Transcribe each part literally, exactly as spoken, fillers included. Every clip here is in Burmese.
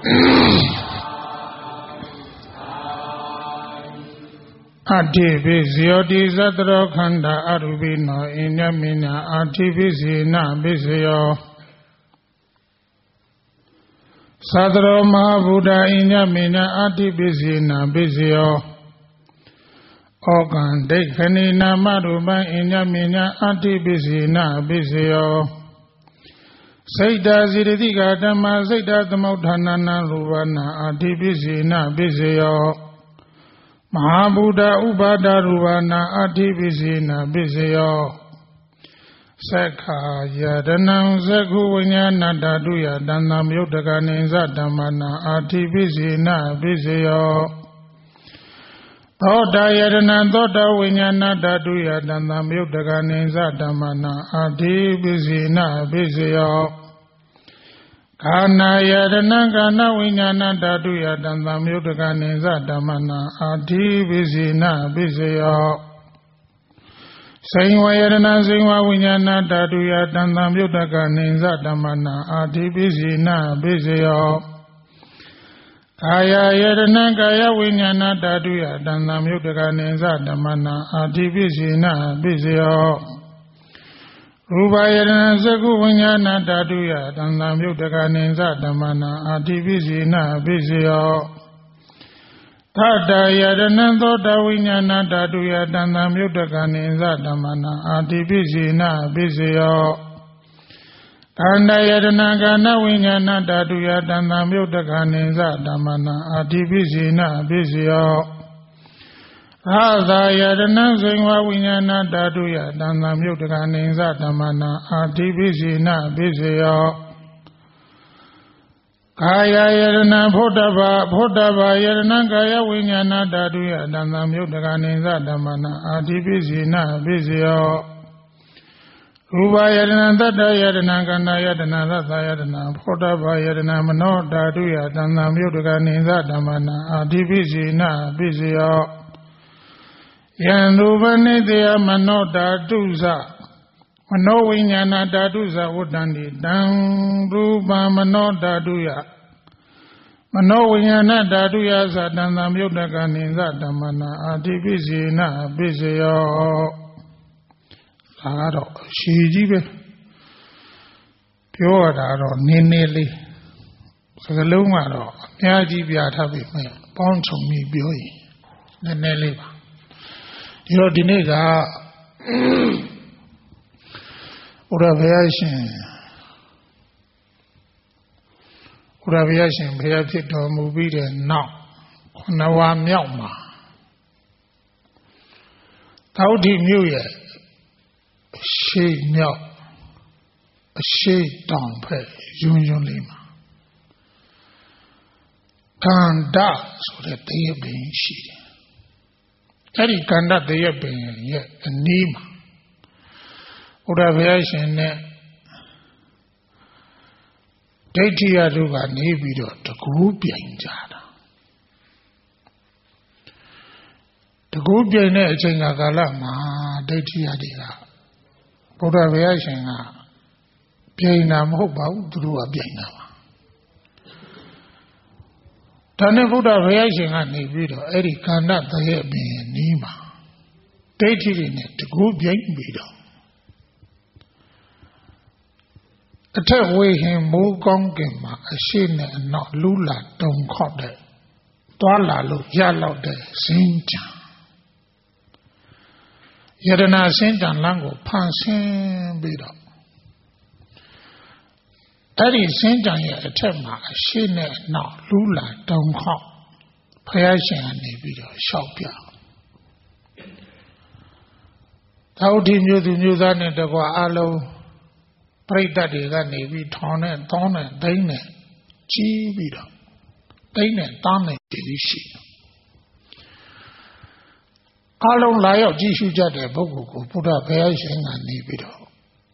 Adibizio di Zadro Khanda Arubino Inyamina Adibizina Bizio Sadro Mahabuddha Inyamina Adibizina Bizio Ogan Dekhanina Maruba Inyamina Adibizina Bizio Saida Ziridiga Dhamma Saida Dhammaudhanana Ruvana Adibizina Bizio Mahabuddha Ubada Ruvana Adibizina Bizio Sakha Yadanam Zakhu Vinyana Daduya Danam Yudhaganinza Dhammana Adibizina Bizio Thoda Yadana Thoda Vinyana Daduya Danam Yudhaganinza Dhammana Adibizina Bizio Kana Yadana Kana Vinyana Daduya Danam Yudhaganinza Dhammana Adibizina Bizio Sainwa Yadana Sainwa Vinyana Daduya Danam Yudhaganinza Dhammana Adibizina Bizio Kaya Yadana Kaya Vinyana Daduya Danam Yudhaganinza Dhammana Adibizina Bizio Rupa Yadana Zakhu Vinyana Daduya Danam Yudhaganinza Dhammana Adibizina Bizio Thada Yadana Thoda Vinyana Daduya Danam Yudhaganinza Dhammana Adibizina Bizio Kanda Yadana Kana Vinyana Daduya Danam Yudhaganinza Dhammana Adibizina Bizio Hadha Yadana Sainwa Vinyana Daduya Danam Yudhaganinza Dhammana Adibizina Bizio Kaya Yadana Bhodava Bhodava Yadana Kaya Vinyana Daduya Danam Yudhaganinza Dhammana Adibizina Bizio Rupa Yadana Tata Yadana Kanda Yadana Tata Yadana Bhodava Yadana Mano Daduya Danam Yudhaganinza Dhammana Adibizina Bizio Yanrupa Nidya Mano Daduza Mano Vinyana Daduza Udandi Dan Rupa Mano Daduya Mano Vinyana Daduya Sadanam Yudhaganinza Dhammana Adibizina Bizio Laro Shijibe Pure Daro Ninili Sagalumaro Yaji Biatabi Poncho Mi Bioi Neneliva Yo Diniga Uraviation Uraviation Beatito Mubide now Nawa Myama Taudi Muye She Myok a she down pay Yun Lima Kanda so that they have been she Eri Kanda they have been yet a Nima Uraviation Deitia Ruga Nebido to Gubia in Jada. The Gubia in a Galama, Deitia Diga. Uraviation Piana Moba through a Biana. Tanabuda reaction at Nebido, Eri Kanda they have been Nima. Deitia in it to Gubia in Bido. A tell way him more gongema, a shin and not lula don't call that. Dwala look yellow de Sinja. Yadana Sinja Lango Pansin Bido. That is Sinja yet a tema, a shin and not lula don't call. Payashin and Nebido, Shopia. Taudi knew the news on it, the Alo. Prayda Diga Navy, Tone, Tone, Dane, Chibida, Dane, Tane, Divishi. Along Lio Jishu Jade Bogu, put up Payashin and Nibido.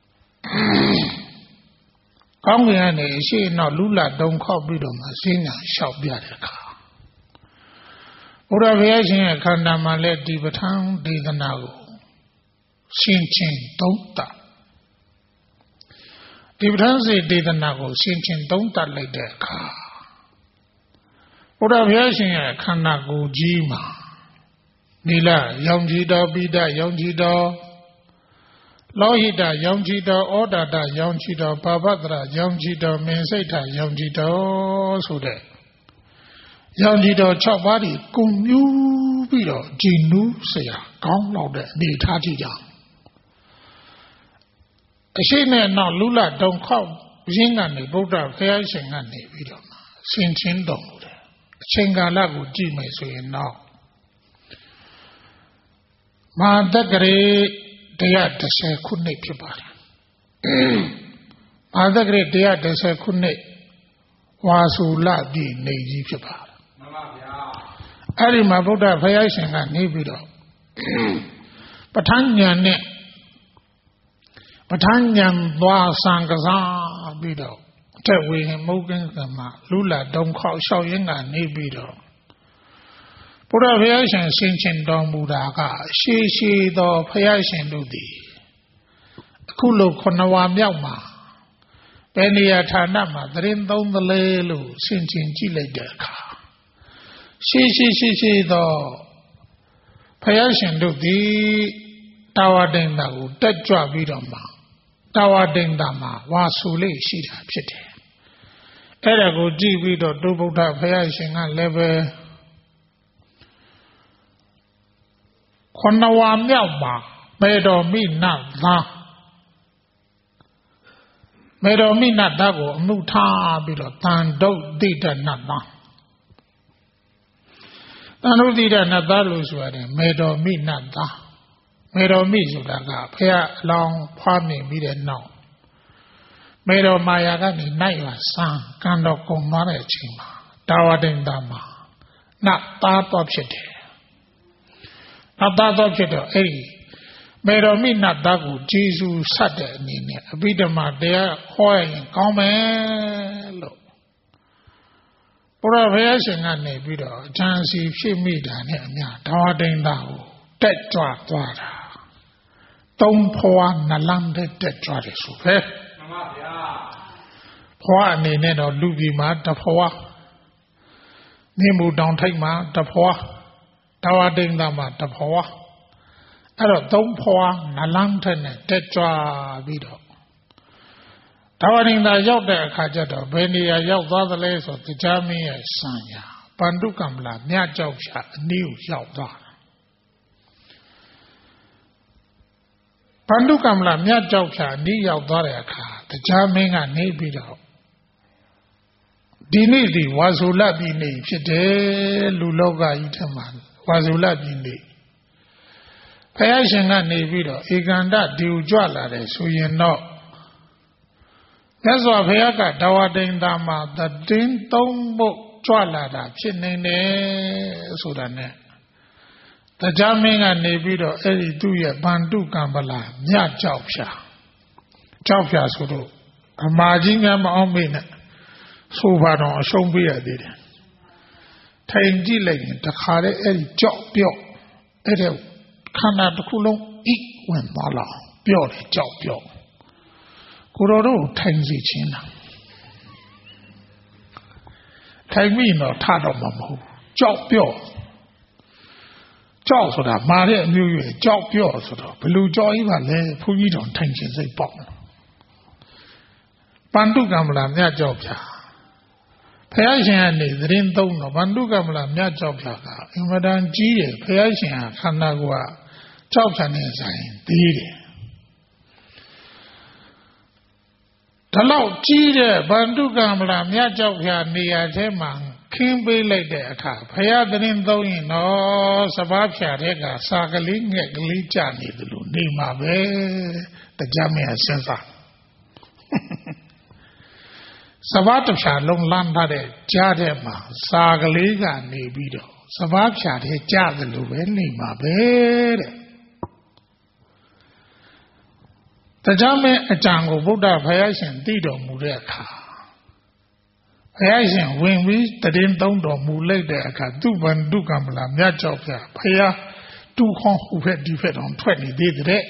Congiane, she no Lula don't call Bido, Masina, shall be at the car. Put up Payashin and Kandama let Divatang, Diganago. Shin Chin, don't that. If Hansi did the Nago, Sinchin don't that like that car. ဘုရားဘုရားရှင်ရဲ့ခန္ဓာကိုယ်ကြီးမှာနီလရောင်ကြီးတော်ပိဋကရောင်ကြီးတော်လောဟိတရောင်ကြီးတော်ဩဒါတရောင်ကြီးတော်ဘာဝတ္တရရောင်ကြီးတော်မင်းစိတ်ထရောင်ကြီးတော်ဆိုတဲ့ရောင်ကြီးတော်၆ပါးဒီကုံမြူးပြီးတော့ဂျီနူးဆရာကောင်းလောက်တဲ့အနေထားကြည့်ကြအရှိနဲ့နောက်လူလတုံခေါက်ရင်းကနေဗုဒ္ဓဘုရားရှင်ကနေပြီးတော့ဆင်ချင်းတော်မူတယ်အချိန်ကာလကိုကြည့်မယ်ဆိုရင်တော့မဟာတက္ကရေတရားတစ်ဆယ်ခုနှစ်ဖြစ်ပါတယ်မဟာတက္ကရေတရားတစ်ဆယ်ခုနှစ်ဝါစုလပြည့်နေကြီးဖြစ်ပါတယ်မှန်ပါဗျာအဲ့ဒီမှာဗုဒ္ဓဘုရားရှင်ကနေပြီးတော့ပဋ္ဌာန်းဉာဏ်နဲ့ပဋ္ဌာန်းဉာဏ်သွားစံကစားပြီးတော့အထက်ဝေဟင်မုတ်ကင်းကမှာလူလာတုံခေါက်လျှောက်ရင်းကနေပြီးတော့ဘုရားဘုရားရှင်ဆင်ခြင်တော်မူတာကရှေးရှေးသောဘုရားရှင်တို့သည်အခုလိုခုနဝါမြောက်မှာဘယ်နေရာဌာနမှာသရင်သုံးသလဲလို့ဆင်ခြင်ကြည့်လိုက်တဲ့အခါရှေးရှေးရှေးရှေးသောဘုရားရှင်တို့သည်တာဝတိန်တာကိုတက်ကြွပြီးတော့မှတာဝတိန်တာမှာဝါဆူလေးရှိတာဖြစ်တယ်အဲ့ဒါကိုကြည့်ပြီးတော့တုဗုဒ္ဓဘုရားရှင်ကလည်းပဲခொနဝါမြောက်မှာမေတော်မိနတ်သားမေတော်မိနတ်သားကိုအမှုထားပြီးတော့တန်ဒုတ်တိတနတ်သားတန်ဒုတ်တိတနတ်သားလို့ဆိုရတယ်မေတော်မိနတ်သားမေတော်မိဆိုတာကဘုရားအလောင်းဖွားမြင်ပြီးတဲ့နောက်မေတော်မာယာကနေနိုင်လာစံကံတော်ကုံသွားတဲ့အချိန်မှာတာဝတိန်တာမှာနတ်သားတော့ဖြစ်တယ်နတ်သားတော့ဖြစ်တော့အဲ့ဒီမေတော်မိနတ်သားကိုဂျေဇူးဆက်တဲ့အနေနဲ့အဘိဓမ္မာတရားဟောရင်ကောင်းမယ်လို့ဘုရားဘုရားရှင်ကနေပြီးတော့အချမ်းစီဖြစ်မိတာနဲ့အများတာဝတိန်တာကိုတက်ကြွသွားတာသုံးဖွာနလန်းတဲ့တက်ကြွတယ်ဆိုပဲမှန်ပါဗျာဖွာအနေနဲ့တော့လူပြည်မှာတဖွာမြင့်မှုတောင်ထိပ်မှာတဖွာတာဝတိန်တာမှာတဖွာအဲ့တော့သုံးဖွာနလန်းတဲ့နဲ့တက်ကြွပြီးတော့တာဝတိန်တာရောက်တဲ့အခါကျတော့ဘယ်နေရာရောက်သွားသလဲဆိုတရားမင်းရဲ့စံညာပန္တုကမ္မလာမြတ်ကြောက်ဖြာအနည်းကိုရောက်သွားပန္တုကမ္မလာမြတ်ကြောက်ဖြာအနည်းရောက်သွားတဲ့အခါတရားမင်းကနေပြီးတော့ဒီနေ့ဒီဝါဆိုလပြည်နေဖြစ်တယ်လူလောကကြီးထက်မှာဝါဆိုလပြည်နေဘုရားရှင်ကနေပြီးတော့ဧကန္တဒီဥကြွလာတယ်ဆိုရင်တော့မြတ်စွာဘုရားကဒါဝတိန်တာမှာသတင်သုံးဖို့ကြွလာတာဖြစ်နေတယ်ဆိုတာနဲ့တရားမင်းကနေပြီးတော့အဲ့ဒီသူ့ရဲ့ဗန္တုကံပလာမြတ်ကြောက်ဖြာကြောက်ဖြာဆိုတော့အမာကြီးများမအောင်မေးနဲ့ဆိုပါတော့အရှုံးပေးရသေးတယ်ထိုင်ကြည့်လိုက်ရင်တခါတည်းအဲ့ဒီကြောက်ပြော့အဲ့ဒီခန္ဓာတစ်ခုလုံးဣဝင်သွားလာပြော့တယ်ကြောက်ပြော့ကိုတော်တို့ထိုင်စီခြင်းလားထိုင်မိတော့ထတော့မှာမဟုတ်ကြောက်ပြော့ကြောက်ဆိုတာမာတဲ့အမျိုးရွယ်ကြောက်ပြော့ဆိုတော့ဘလူကြောက်ကြီးပါလဲဘုန်းကြီးတော်ထိုင်ခြင်းစိတ်ပေါ့ပန္တုကမ္မလာမြတ်ကြောက်ဖြာဘုရားရှင်ကနေသတင်းသုံးတော့ပန္တုကမ္မလာမြတ်ကြောက်ဖြာကအင်မတန်ကြီးတယ်ဘုရားရှင်ဟာခန္ဓာကိုယ်ကကြောက်ဖြာနဲ့ဆိုင်သေးတယ်ဒါလောက်ကြီးတဲ့ဗန္တုကမ္မလာမြတ်ကြောက်ဖြာနေရာထဲမှာခင်းပေးလိုက်တဲ့အခါဘုရားသတင်းသုံးရင်တော့စပားဖြာတဲ့ကစာကလေးငှက်ကလေးကြနေတယ်လို့နေမှာပဲတရားမင်းစဉ်းစားစပားတစ်ဖြာလုံးလမ်းထားတဲ့ကြားထဲမှာစာကလေးကနေပြီးတော့စပားဖြာတဲ့ကြားတယ်လို့ပဲနေမှာပဲတဲ့တရားမင်းအကြံကိုဗုဒ္ဓဘုရားရှင်သိတော်မူတဲ့အခါဘုရားရှင်ဝင်ပြီးတည်င်းသုံးတော်မူလိုက်တဲ့အခါသူဗန္ဓုကမ္မလာမြတ်ကြောက်ပြဘုရားတူခေါဟူဖက်ဒီဖက်တော်ထွက်နေသေးတဲ့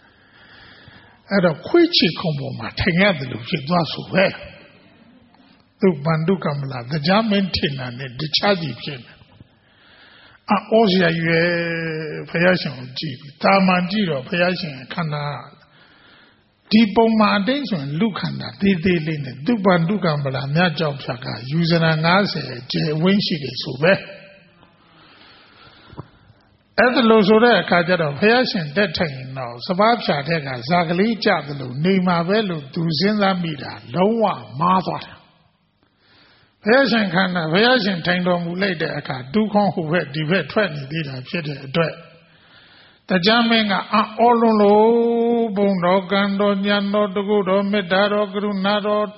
အဲ့တော့ခွေးချီခုံပေါ်မှာထိုင်ရတယ်လို့ဖြစ်သွားဆိုပဲသူပန္တုကမလာတရားမင်းထင်တာနဲ့တခြားစီဖြစ်နေအောစရာရွယ်ဘုရားရှင်ကိုကြည့်ပြီးတာမန်ကြည့်တော့ဘုရားရှင်ခန္ဓာဒီပုံမှန်အတိတ်ဆိုရင်လူခန္ဓာသေးသေးလေးနဲ့သူပန္တုကမလာမြတ်ကြောင့်ဖြတ်ကယူဇနာ၅၀ကျေဝင်းရှိတယ်ဆိုပဲအဲ့ဒါလို့ဆိုတဲ့အခါကျတော့ဘုရားရှင်တက်ထိုင်ရင်တော့စပားဖြာတဲ့ကဇာကလေးကြသလိုနေမှာပဲလို့သူစဉ်းစားမိတာလုံးဝမားသွားတာဘုရားရှင်ခန္ဓာဘုရားရှင်ထိုင်တော်မူလိုက်တဲ့အခါဒုက္ခဟိုဘက်ဒီဘက်ထွက်နေသေးတာဖြစ်တဲ့အတွက်တရားမင်းကအံ့ဩလွန်းလို့ဘုံတော်ကံတော်ဉာဏ်တော်တကုတော်မေတ္တာတော်ကရုဏာတော်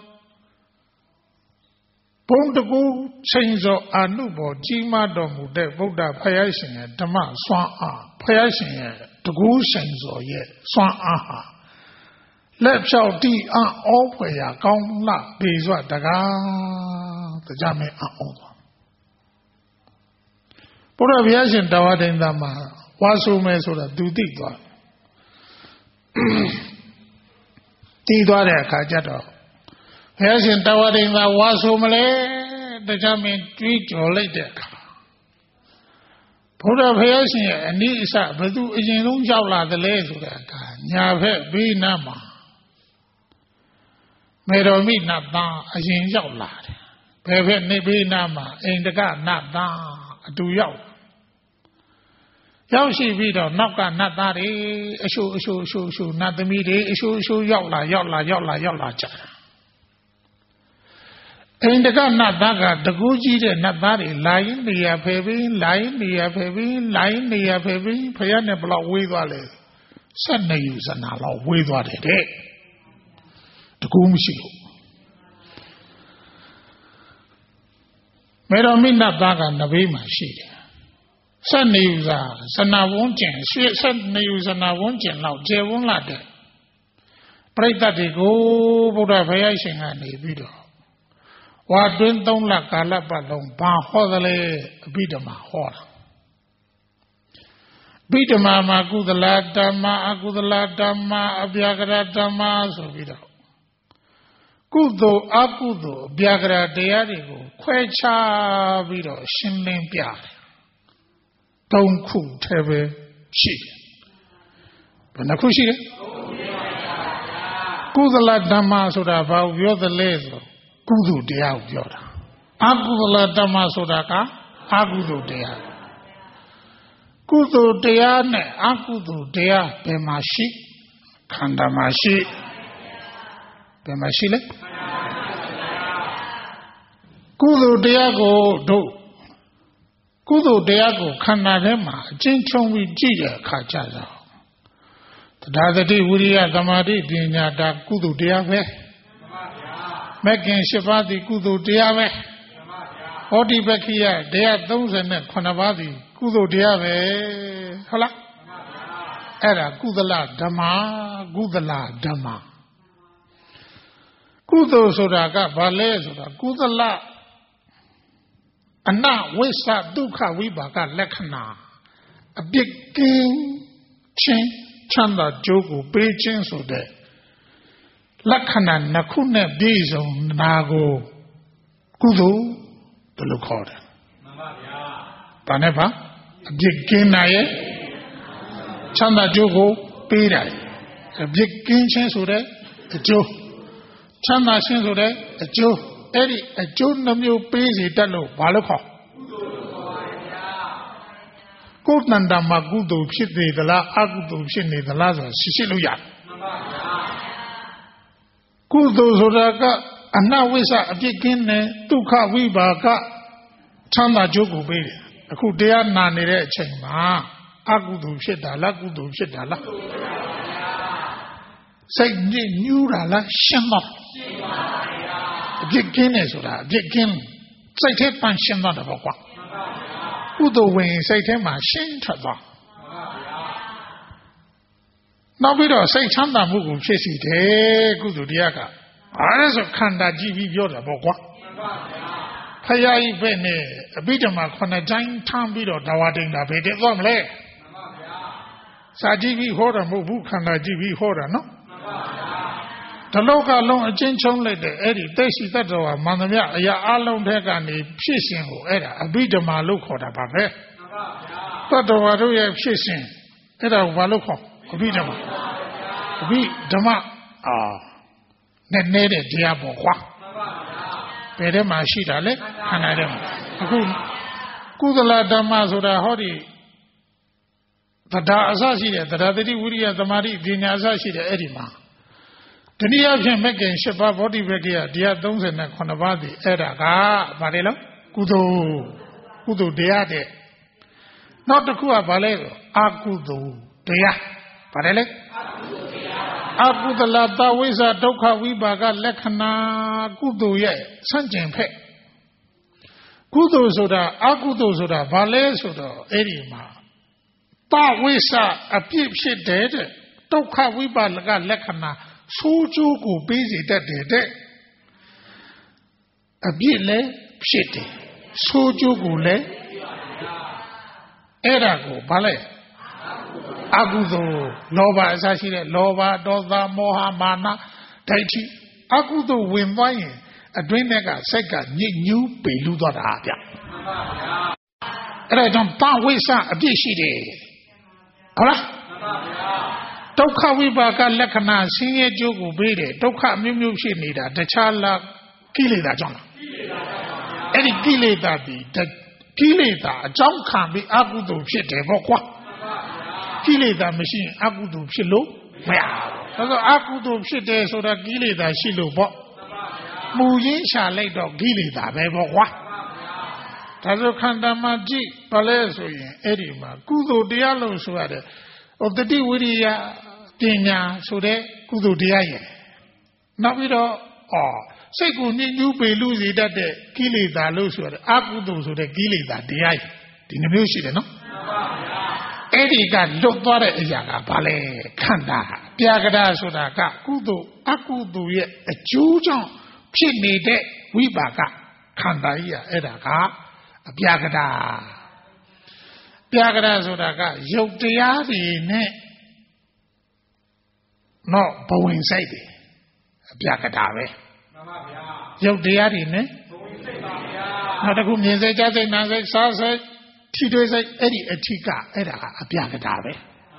ဘုံတကူချိန်စောအာနုဘောကြီးမားတော်မူတဲ့ဗုဒ္ဓဘုရားရှင်ရဲ့ဓမ္မစွမ်းအားဘုရားရှင်ရဲ့တကူချိန်စောရဲ့စွမ်းအားဟာလက်ဖြောက်တိအံ့ဩဖွယ်ရာကောင်းလှပေစွာတကားတရားမင်းအံ့ဩသွားဘုရားဘုရားရှင်တဝဒိန်သာမှာဝါဆိုမယ်ဆိုတာသူသိသွားသိသွားတဲ့အခါကျတော့ဘုရားရှင်တဝဒိန်သာဝါဆိုမလဲတရားမင်းတွေးကြော်လိုက်တဲ့အခါဘုရားဘုရားရှင်ရဲ့အနိစ္စဘယ်သူအရင်ဆုံးရောက်လာသလဲဆိုတဲ့အခါညာဘက်ဘေးနားမှာမေတော်မိနတ်သားအရင်ရောက်လာတယ်ဘယ်ဘက်နေဘေးနားမှာအိန္ဒကနတ်သားအတူရောက်ရောက်ရှိပြီးတော့နောက်ကနတ်သားတွေအရှုအရှုအရှုအရှုနတ်သမီးတွေအရှုအရှုရောက်လာရောက်လာရောက်လာရောက်လာကြတာအိန္ဒကနတ်သားကတကူကြီးတဲ့နတ်သားတွေလာရင်နေရဖယ်ပြီးလာရင်နေရဖယ်ပြီးလာရင်နေရဖယ်ပြီးဖယားနဲ့ဘလောက်ဝေးသွားလဲဆက်နေယူစနာလောက်ဝေးသွားတယ်တဲ့တကူမရှိလို့မေတော်မိနတ်သားကနဘေးမှာရှိတယ်ဆက်နေယူစာစနာဝန်းကျင်ရွှေဆက်နေယူစနာဝန်းကျင်လောက်ကျေဝန်းလာတဲ့ပရိသတ်တွေကိုဘုရားဘုရားရှင်ကနေပြီးတော့ဝါတွင်းသုံးလကာလပတ်လုံးဘာဟောသလဲအဘိဓမ္မာဟောတာအဘိဓမ္မာမှာကုသလဓမ္မအကုသလဓမ္မအဗျာကရဓမ္မဆိုပြီးတော့ကုသိုလ်အကုသိုလ်အဗျာကရတရားတွေကိုခွဲခြားပြီးတော့ရှင်းလင်းပြတယ်သုံးခုထဲပဲရှိတယ်ဘယ်နှခုရှိလဲကုသလဓမ္မဆိုတာဘာကိုပြောသလဲဆိုကုသိုလ်တရားကိုပြောတာအကုသလဓမ္မဆိုတာကအကုသိုလ်တရားကုသိုလ်တရားနဲ့အကုသိုလ်တရားဘယ်မှာရှိခန္ဓာမှာရှိဘယ်မှာရှိလဲကုသိုလ်တရားကိုတို့ကုသိုလ်တရားကိုခန္ဓာထဲမှာအကျဉ်းချုံပြီးကြည့်တဲ့အခါကျတော့တရားသတိဝိရိယသမာဓိပညာဒါကုသိုလ်တရားပဲမဂ်ခင်၈ပါးသည်ကုသိုလ်တရားပဲဟောတိပက္ခိယတရား၃၇ပါးသည်ကုသိုလ်တရားပဲဟုတ်လားအဲ့ဒါကုသလဓမ္မကုသလဓမ္မကုသိုလ်ဆိုတာကဘာလဲဆိုတာကုသလအနဝိသဒုက္ခဝိပါကလက္ခဏာအပြစ်ကင်းခြင်းချမ်းသာကြိုးကိုပေးခြင်းဆိုတဲ့လက္ခဏာနှစ်ခုနဲ့ပြည့်စုံနာကိုကုသိုလ်ဘယ်လိုခေါ်တယ်မှန်ပါဗျာဘာနဲ့ပါအပြစ်ကင်းတာရဲ့ချမ်းသာကြိုးကိုပေးတာအပြစ်ကင်းခြင်းဆိုတဲ့အကျိုးချမ်းသာခြင်းဆိုတဲ့အကျိုးအဲ့ဒီအကျိုးနှမျိုးပေးစီတတ်လို့ဘာလို့ခေါ်ကုသိုလ်ခေါ်ပါဗျာကိုယ်တန်တာမှာကုသိုလ်ဖြစ်နေသလားအကုသိုလ်ဖြစ်နေသလားဆိုတာရှိရှိလို့ရတယ်မှန်ပါဗျာကုသိုလ်ဆိုတာကအနဝိသအပြစ်ကင်းတဲ့ဒုက္ခဝိပါကချမ်းသာကြိုးကိုပေးတယ်အခုတရားနာနေတဲ့အချိန်မှာအကုသိုလ်ဖြစ်တာလားကုသိုလ်ဖြစ်တာလားစိတ်ညစ်ညူးတာလားရှင်းတော့ရှင်းပါဗျာအပြစ်ကင်းတယ်ဆိုတာအပြစ်ကင်းစိတ်ထဲပန်းရှင်းတော့တယ်ပေါ့ကွာကုသိုလ်ဝင်စိတ်ထဲမှာရှင်းထွက်သွားနောက်ပြီးတော့စိတ်ချမ်းသာမှုကိုဖြစ်စီတယ်ကုသိုလ်တရားကအားရဆိုခန္ဓာကြည့်ပြီးပြောတာပေါ့ကွာဖယားကြီးပဲနဲ့အဘိဓမ္မာခုနှစ်တိုင်းထမ်းပြီးတော့ဒါဝတိန်တာဘယ်တည်းသွားမလဲစာကြည့်ပြီးဟောတာမဟုတ်ဘူးခန္ဓာကြည့်ပြီးဟောတာနော် The local long a change on like the Eddie, they see that over Manamia, a long take and a fishing who era, a bit of my look or a babe. But over do you have fishing? Era Valuco, a bit of a bit Dama, ah, that needed Diabo. Pedema Shidale, and I don't. Kudala Damas or a hobby. The Dazashi, the Daddy Wuria, the Mari, Dinazashi, the Edima. The Nia making Sheba body vegia, dear Dons and Konavadi, Edaga, Marilla, Kudo, Kudo deade. Not the Kua Valero, Akudo, dea, Parele. Akudala Dawiza, Doka Wibaga, Lekana, Kudo ye, Sanjin Pe. Kudo soda, Akudo soda, Vale soda, Edima. Dawiza, a peep shit dead, Doka Wibaga, Lekana. Soju busy that day. A bile shitty. Soju le Erago Bale Agudo Loba Sashire Loba Doza Moha Mana Taichi Agudo Wimway a Dwinega Seka New Peluda Rabia. And I don't town with a dishity. Hola. Doka Wibaga Lekana, senior Jogu Bede, Doka Mimu Shinida, the Chala Kilida John. Any Kilida be the Kilida, John can be Agudu Shite Bokwa. Kilida machine Agudu Shilo, where? Agudu Shite so that Kilida Shilo Bok. Mujin shall lay dog Kilida, Bebokwa. Tazo Kandamaji, Paleso, Edima, Kudo Diallo Suade. Of the Diwiria Dina Sude Kudu Diaye. Navido or Seku New Belusi that the Kilida Lusu, Akudu to the Kilida Diaye. Dina Musi, no? Eddie got Lotore Yaga Bale, Kanda, Piagada Sudaka, Kudu, Akudu ye, a Jujon, Pini de Wibaga, Kanda ya Edaka, a Piagada. Piagada Sudaka, Yoktiari ne no Bowen Sadi, Piagadawe. Yoktiari ne not a good music, just a Nazi sausage, Tito's Eddie Etika, Eda, a Piagadawe.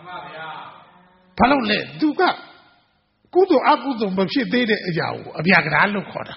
Palole, Duga, Kudo Akudum, but she did a Yao, a Piagada Lukoda.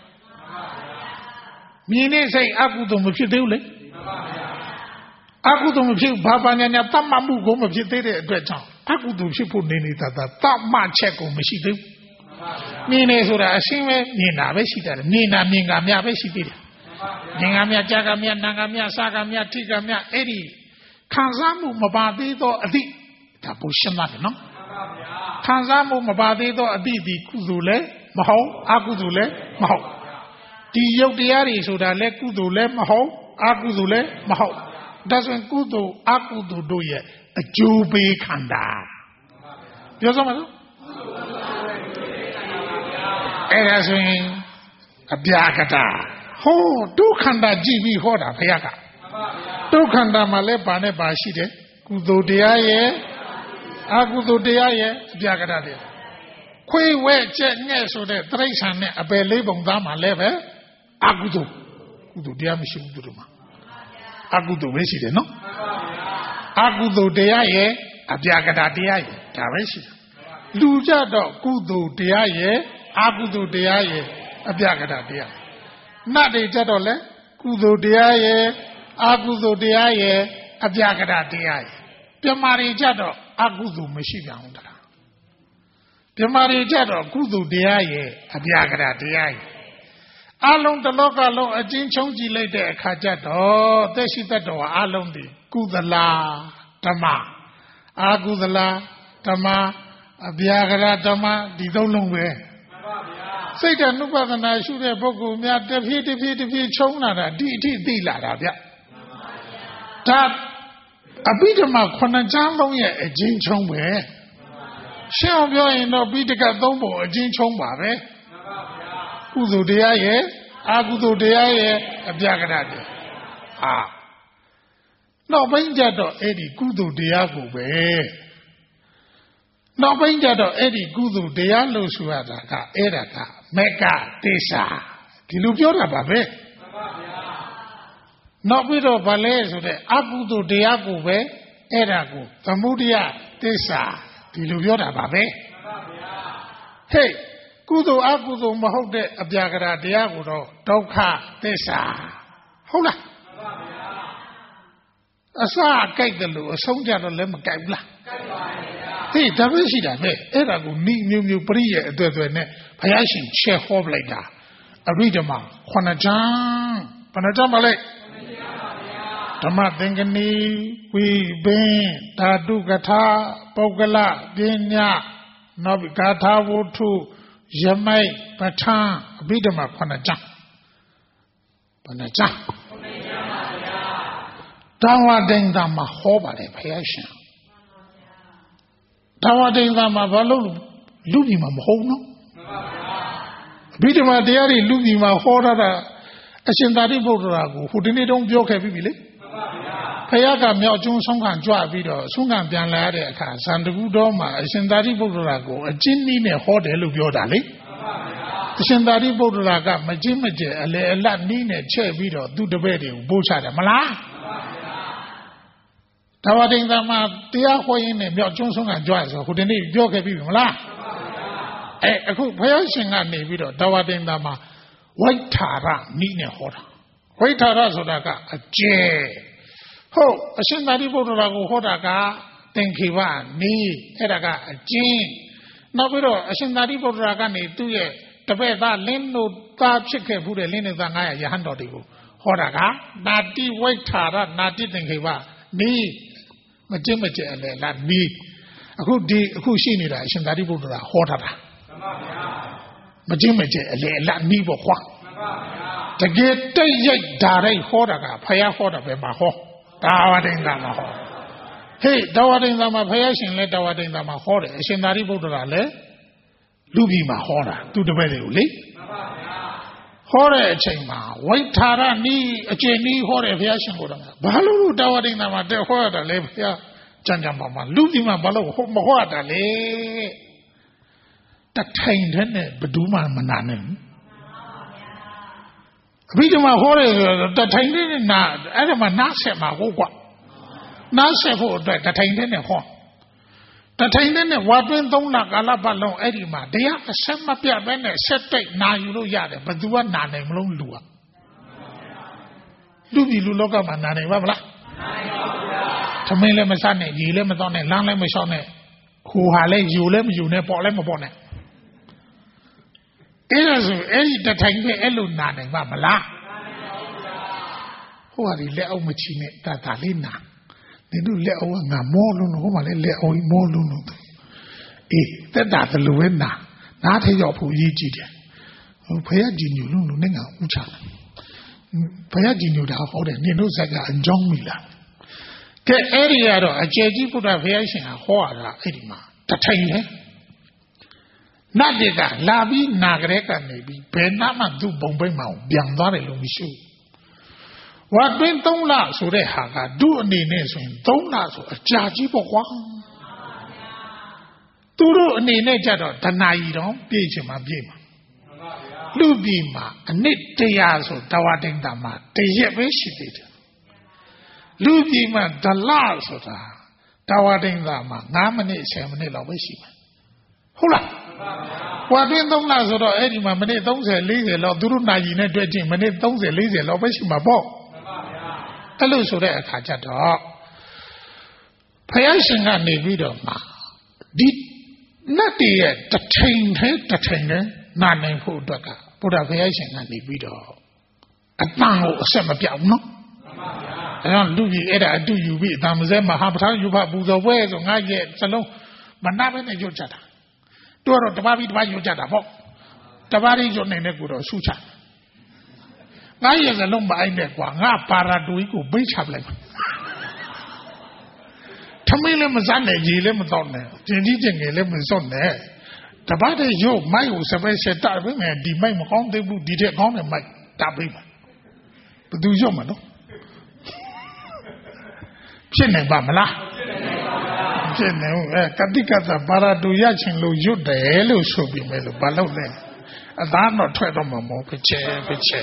Mine say Akudum, but she do it. Akudu mfi baba nyanya tama mugo mfi tere dwecha akudu mfi punini tata tama cheko mfi de mine sura asinwe mina be shitare mina minga mya be shitire minga mya jaga mya nanga mya saga mya tiga mya eri khansamu mabadi to adi ta bu shinna no khansamu mabadi to adi di kudu le mahau akudu le mahau di yog tya ri soda le kudu le mahau akudu le mahau doesn't kudo akudo do ye a jubi kanda. You know what? It has been a biagata. Oh, do kanda jibi hoda payaka. Do kanda malepa ne bashide. Kudo dea ye, akudo dea ye, biagata de. Kwe we check ne so de trace ne a belebong dama leve, akudo. Kudo dea mishuduma. Agudo Messi, no? Agudo deaye, Abiagada deaye, Tarashi. Luja do Kudo deaye, Agudo deaye, Abiagada deaye. Not a jadole, Kudo deaye, Agudo deaye, Abiagada deaye. Piamari jado, Agudo Messi yonder. Piamari jado, Kudo deaye, Abiagada deaye. Along the local a jin chongi later a kajato, they see that door along the Kudala Tama. Agudala Tama, Abiagara Tama, the Dolongwe. Say that no other than I should have bogu, me at the feet, feet, feet, chona, D T D Lara. That a bit of my Konajan a jin chongwe. Shall be in no bidika dombo, a jin chongba. Kudo deaye, Agudo deaye, a biagade. Ah. No, Benjado, Eddie, Kudo deago be. နောက်ပိုင်းကျတော့အဲ့ဒီကုသိုလ်တရားလို့ဆိုရတာကအဲ့ဒါကမေကတေစာဒီလိုပြောတာပါပဲမှန်ပါဗျာနောက်ပြီးတော့ဗာလဲဆိုတဲ့အကုသိုလ်တရားကိုပဲအဲ့ဒါကိုသမုဒယတေစာဒီလိုပြောတာပါပဲမှန်ပါဗျာဟေးကုသိုလ်အကုသိုလ်မဟုတ်တဲ့အပြာကရာတရားကိုတော့ဒုက္ခသစ္စာဟုတ်လားမှန်ပါဗျာအစကြိုက်တယ်လို့အဆုံးကြတော့လည်းမကြိုက်ဘူးလားကြိုက်ပါဗျာဟေးဒါပဲရှိတာပဲအဲ့ဒါကိုနိမျိုးမျိုးပရိရဲ့အတွေ့အကြုံနဲ့ဘုရားရှင်ချက်ဟောပလိုက်တာအဘိဓမ္မာခုနှစ်ချမ်းဘယ်နှချမ်းပါလဲဓမ္မသင်္ကနီဝိဘင်းဓာတုကထာပုဂ္ဂလပညာနောက်ဂါထာဝုထုယမိုက်ပဋ္ဌာန်းအဘိဓမ္မာခုနှစ်ချမ်းဘယ်နှချမ်းခုနှစ်ချမ်းပါဗျာတဝဒိန်သာမှာဟောပါတယ်ဘုရားရှင်တဝဒိန်သာမှာဘာလို့လူပြည်မှာမဟုတ်နော်မှန်ပါဗျာအဘိဓမ္မာတရားတွေလူပြည်မှာဟောတာအရှင်သာရိပုတ္တရာကိုဟိုဒီနေ့တုန်းပြောခဲ့ပြီလေဖယားကမြောက်ကျွန်းဆုံးခံကြွပြီးတော့ဆုံးခံပြန်လာတဲ့အခါဇန်တကူတော်မှာအရှင်သာရိပုတ္တရာကိုအကျဉ်းနည်းနဲ့ဟောတယ်လို့ပြောတာလေအရှင်သာရိပုတ္တရာကမကျဉ်းမကျဲအလေအလတ်နည်းနဲ့ချဲ့ပြီးတော့သူ့တပည့်တွေကိုပို့ချတယ်မလားတဝတိန်သမတရားဟောရင်းနဲ့မြောက်ကျွန်းဆုံးခံကြွဆိုဟိုဒီနေ့ပြောခဲ့ပြီမလားအဲအခုဘုရားရှင်ကနေပြီးတော့တဝတိန်သမဝိထာရနည်းနဲ့ဟောတာဝိထာရဆိုတာကအကျဲဟုတ်အရှင်သာရိပုတ္တရာကိုဟောတာကသင်္ခေဝနီးအဲ့ဒါကအကျဉ်းနောက်ပြီးတော့အရှင်သာရိပုတ္တရာကနေသူ့ရဲ့တပည့်သားလင်းတို့သားဖြစ်ခဲ့မှုတဲ့လင်းနေသားငါးရာယဟန်တော်တွေကိုဟောတာကနာတိဝိထာရနာတိသင်္ခေဝနီးမကျင့်မကျင့်အလေလားနီးအခုဒီအခုရှိနေတာအရှင်သာရိပုတ္တရာဟောထားတာမှန်ပါဗျာမကျင့်မကျင့်အလေလားနီးပေါ့ခွာမှန်ပါဗျာတကယ်တိတ်ရိုက်ဓာရိုက်ဟောတာကဖယားဟောတာပဲမှာဟောတာဝတိန်သာမှာဟောဟေးတာဝတိန်သာမှာဘုရားရှင်လည်းတာဝတိန်သာမှာဟောတယ်အရှင်သာရိပုတ္တရာလည်းလူပြည်မှာဟောတာသူတပည့်တွေကိုလေမှန်ပါဗျာဟောတဲ့အချိန်မှာဝိထာရနီးအကျဉ်းနီးဟောတယ်ဘုရားရှင်ကိုယ်တော်ဘာလို့လို့တာဝတိန်သာမှာတဲ့ဟောရတာလဲဘုရားကြံကြံပါမှာလူပြည်မှာဘာလို့ဟောမဟောတာလဲတထိုင်တဲ့နဲ့ဘယ်သူမှမနာနဲ့အဘိဓမ္မာဟောတယ်ဆိုတော့တထိုင်တဲ့နာအဲ့ဒါမှနားဆက်မှာဟုတ်ကွာနားဆက်ဖို့အတွက်တထိုင်တဲ့နဲ့ဟောတထိုင်တဲ့နဲ့ဝါတွင်းသုံးလကာလပတ်လုံးအဲ့ဒီမှာတရားအဆက်မပြတ်ပဲနဲ့ဆက်တိုက်နာယူလို့ရတယ်ဘယ်သူကနာနိုင်မလို့လူကလူပြည်လူလောကမှာနာနိုင်ပါမလားနိုင်ပါဘူးဗျာသမင်းလည်းမစားနဲ့ရေလည်းမသောနဲ့လမ်းလည်းမလျှောက်နဲ့ဟိုဟာလည်းယူလည်းမယူနဲ့ပေါ်လည်းမပေါ်နဲ့အဲ့ဒါဆိုအဲ့ဒီတထိုင်နဲ့အဲ့လိုနာနိုင်ပါမလားဟိုဟာဒီလက်အောင်မချီနဲ့ဒါဒါလေးနာနေတို့လက်အောင်ကငါမောလုံးလို့ဟိုမှာလည်းလက်အောင်မောလုံးလို့အေးတက်တာတလူပဲနာနားထရောက်ဖို့ရေးကြည့်တယ်ဟိုဖယားကြည်ညိုလုံးလို့နဲ့ငါဥချလာဖယားကြည်ညိုတာဟောတယ်နေတို့ဇက်ကအကြောင်းမိလားကဲအဲ့ဒီကတော့အကျေကြီးဘုရားဖယားရှင်ကဟောရတာအဲ့ဒီမှာတထိုင်နဲ့နတ်တွေကလာပြီးနာကြတဲ့ကနေပြီးဘယ်နာမှသူ့ဘုံပိတ်မအောင်ပြန်သွားတယ်လို့မရှိဘူးဝါတွင်းသုံးလဆိုတဲ့ဟာကဒုအနေနဲ့ဆိုရင်သုံးလဆိုအကြာကြီးပေါ့ကွာသူတို့အနေနဲ့ကြတော့တဏှာကြီးတော့ပြည့်ချင်မှပြည့်မှာလူပြည်မှာအနစ်တရားဆိုတဝတိန်တာမှာတရက်ပဲရှိသေးတယ်လူပြည်မှာဒလဆိုတာတဝတိန်တာမှာ၅မိနစ်ဆယ်မိနစ်လောက်ပဲရှိမှာဟုတ်လားဝါတွင်းသုံးလဆိုတော့အဲ့ဒီမှာမိနစ်သုံးဆယ်လေးဆယ်လောက်သူတို့နာရီနဲ့တွေ့ချင်းမိနစ်သုံးဆယ်လေးဆယ်လောက်ပဲရှိမှာပေါ့အဲ့လိုဆိုတဲ့အခါကျတော့ဘုရားရှင်ကနေပြီးတော့မှဒီနတ်တွေရဲ့တထိန်သေးတထိန်နဲ့နာနိုင်ဖို့အတွက်ကဘုရားဘုရားရှင်ကနေပြီးတော့အတန်ကိုအဆက်မပြောက်နော်အဲ့တော့လူကြီးအဲ့ဒါအတူယူပြီးအတန်မစဲမဟာပဋ္ဌာန်းယူဖပူဇော်ပွဲဆိုငါရဲ့စလုံးမနာပဲနဲ့ညွတ်ချတာတို့တော့တပါးပြီးတပါးညွတ်ကြတာပေါ့တပါးရင်းညွတ်နေတဲ့ကိုတော့ဆုချငါရဲ့စလုံးမအိုက်နဲ့ကွာငါပါရာတူကြီးကိုပိတ်ချပလိုက်ထမင်းလည်းမစားနဲ့ရေလည်းမတော့နဲ့တင်ကြီးတင်ငယ်လည်းမစွတ်နဲ့တပတ်တည်းရုပ်မိုက်ကိုစပယ်ဆက်တာပဲမယ်ဒီမိုက်မကောင်းသေးဘူးဒီတဲ့ကောင်းတဲ့မိုက်တာပေးပါဘယ်သူရုပ်မှာနော်ဖြစ်နိုင်ပါမလားဖြစ်နေဘူးအဲကတိကတပါရတူရချင်လို့ရွတ်တယ်လို့ဆိုပြီးမယ်လို့ဘာလို့လဲအသားတော့ထွက်တော့မှာမဟုတ်ဖြစ်ချဲဖြစ်ချဲ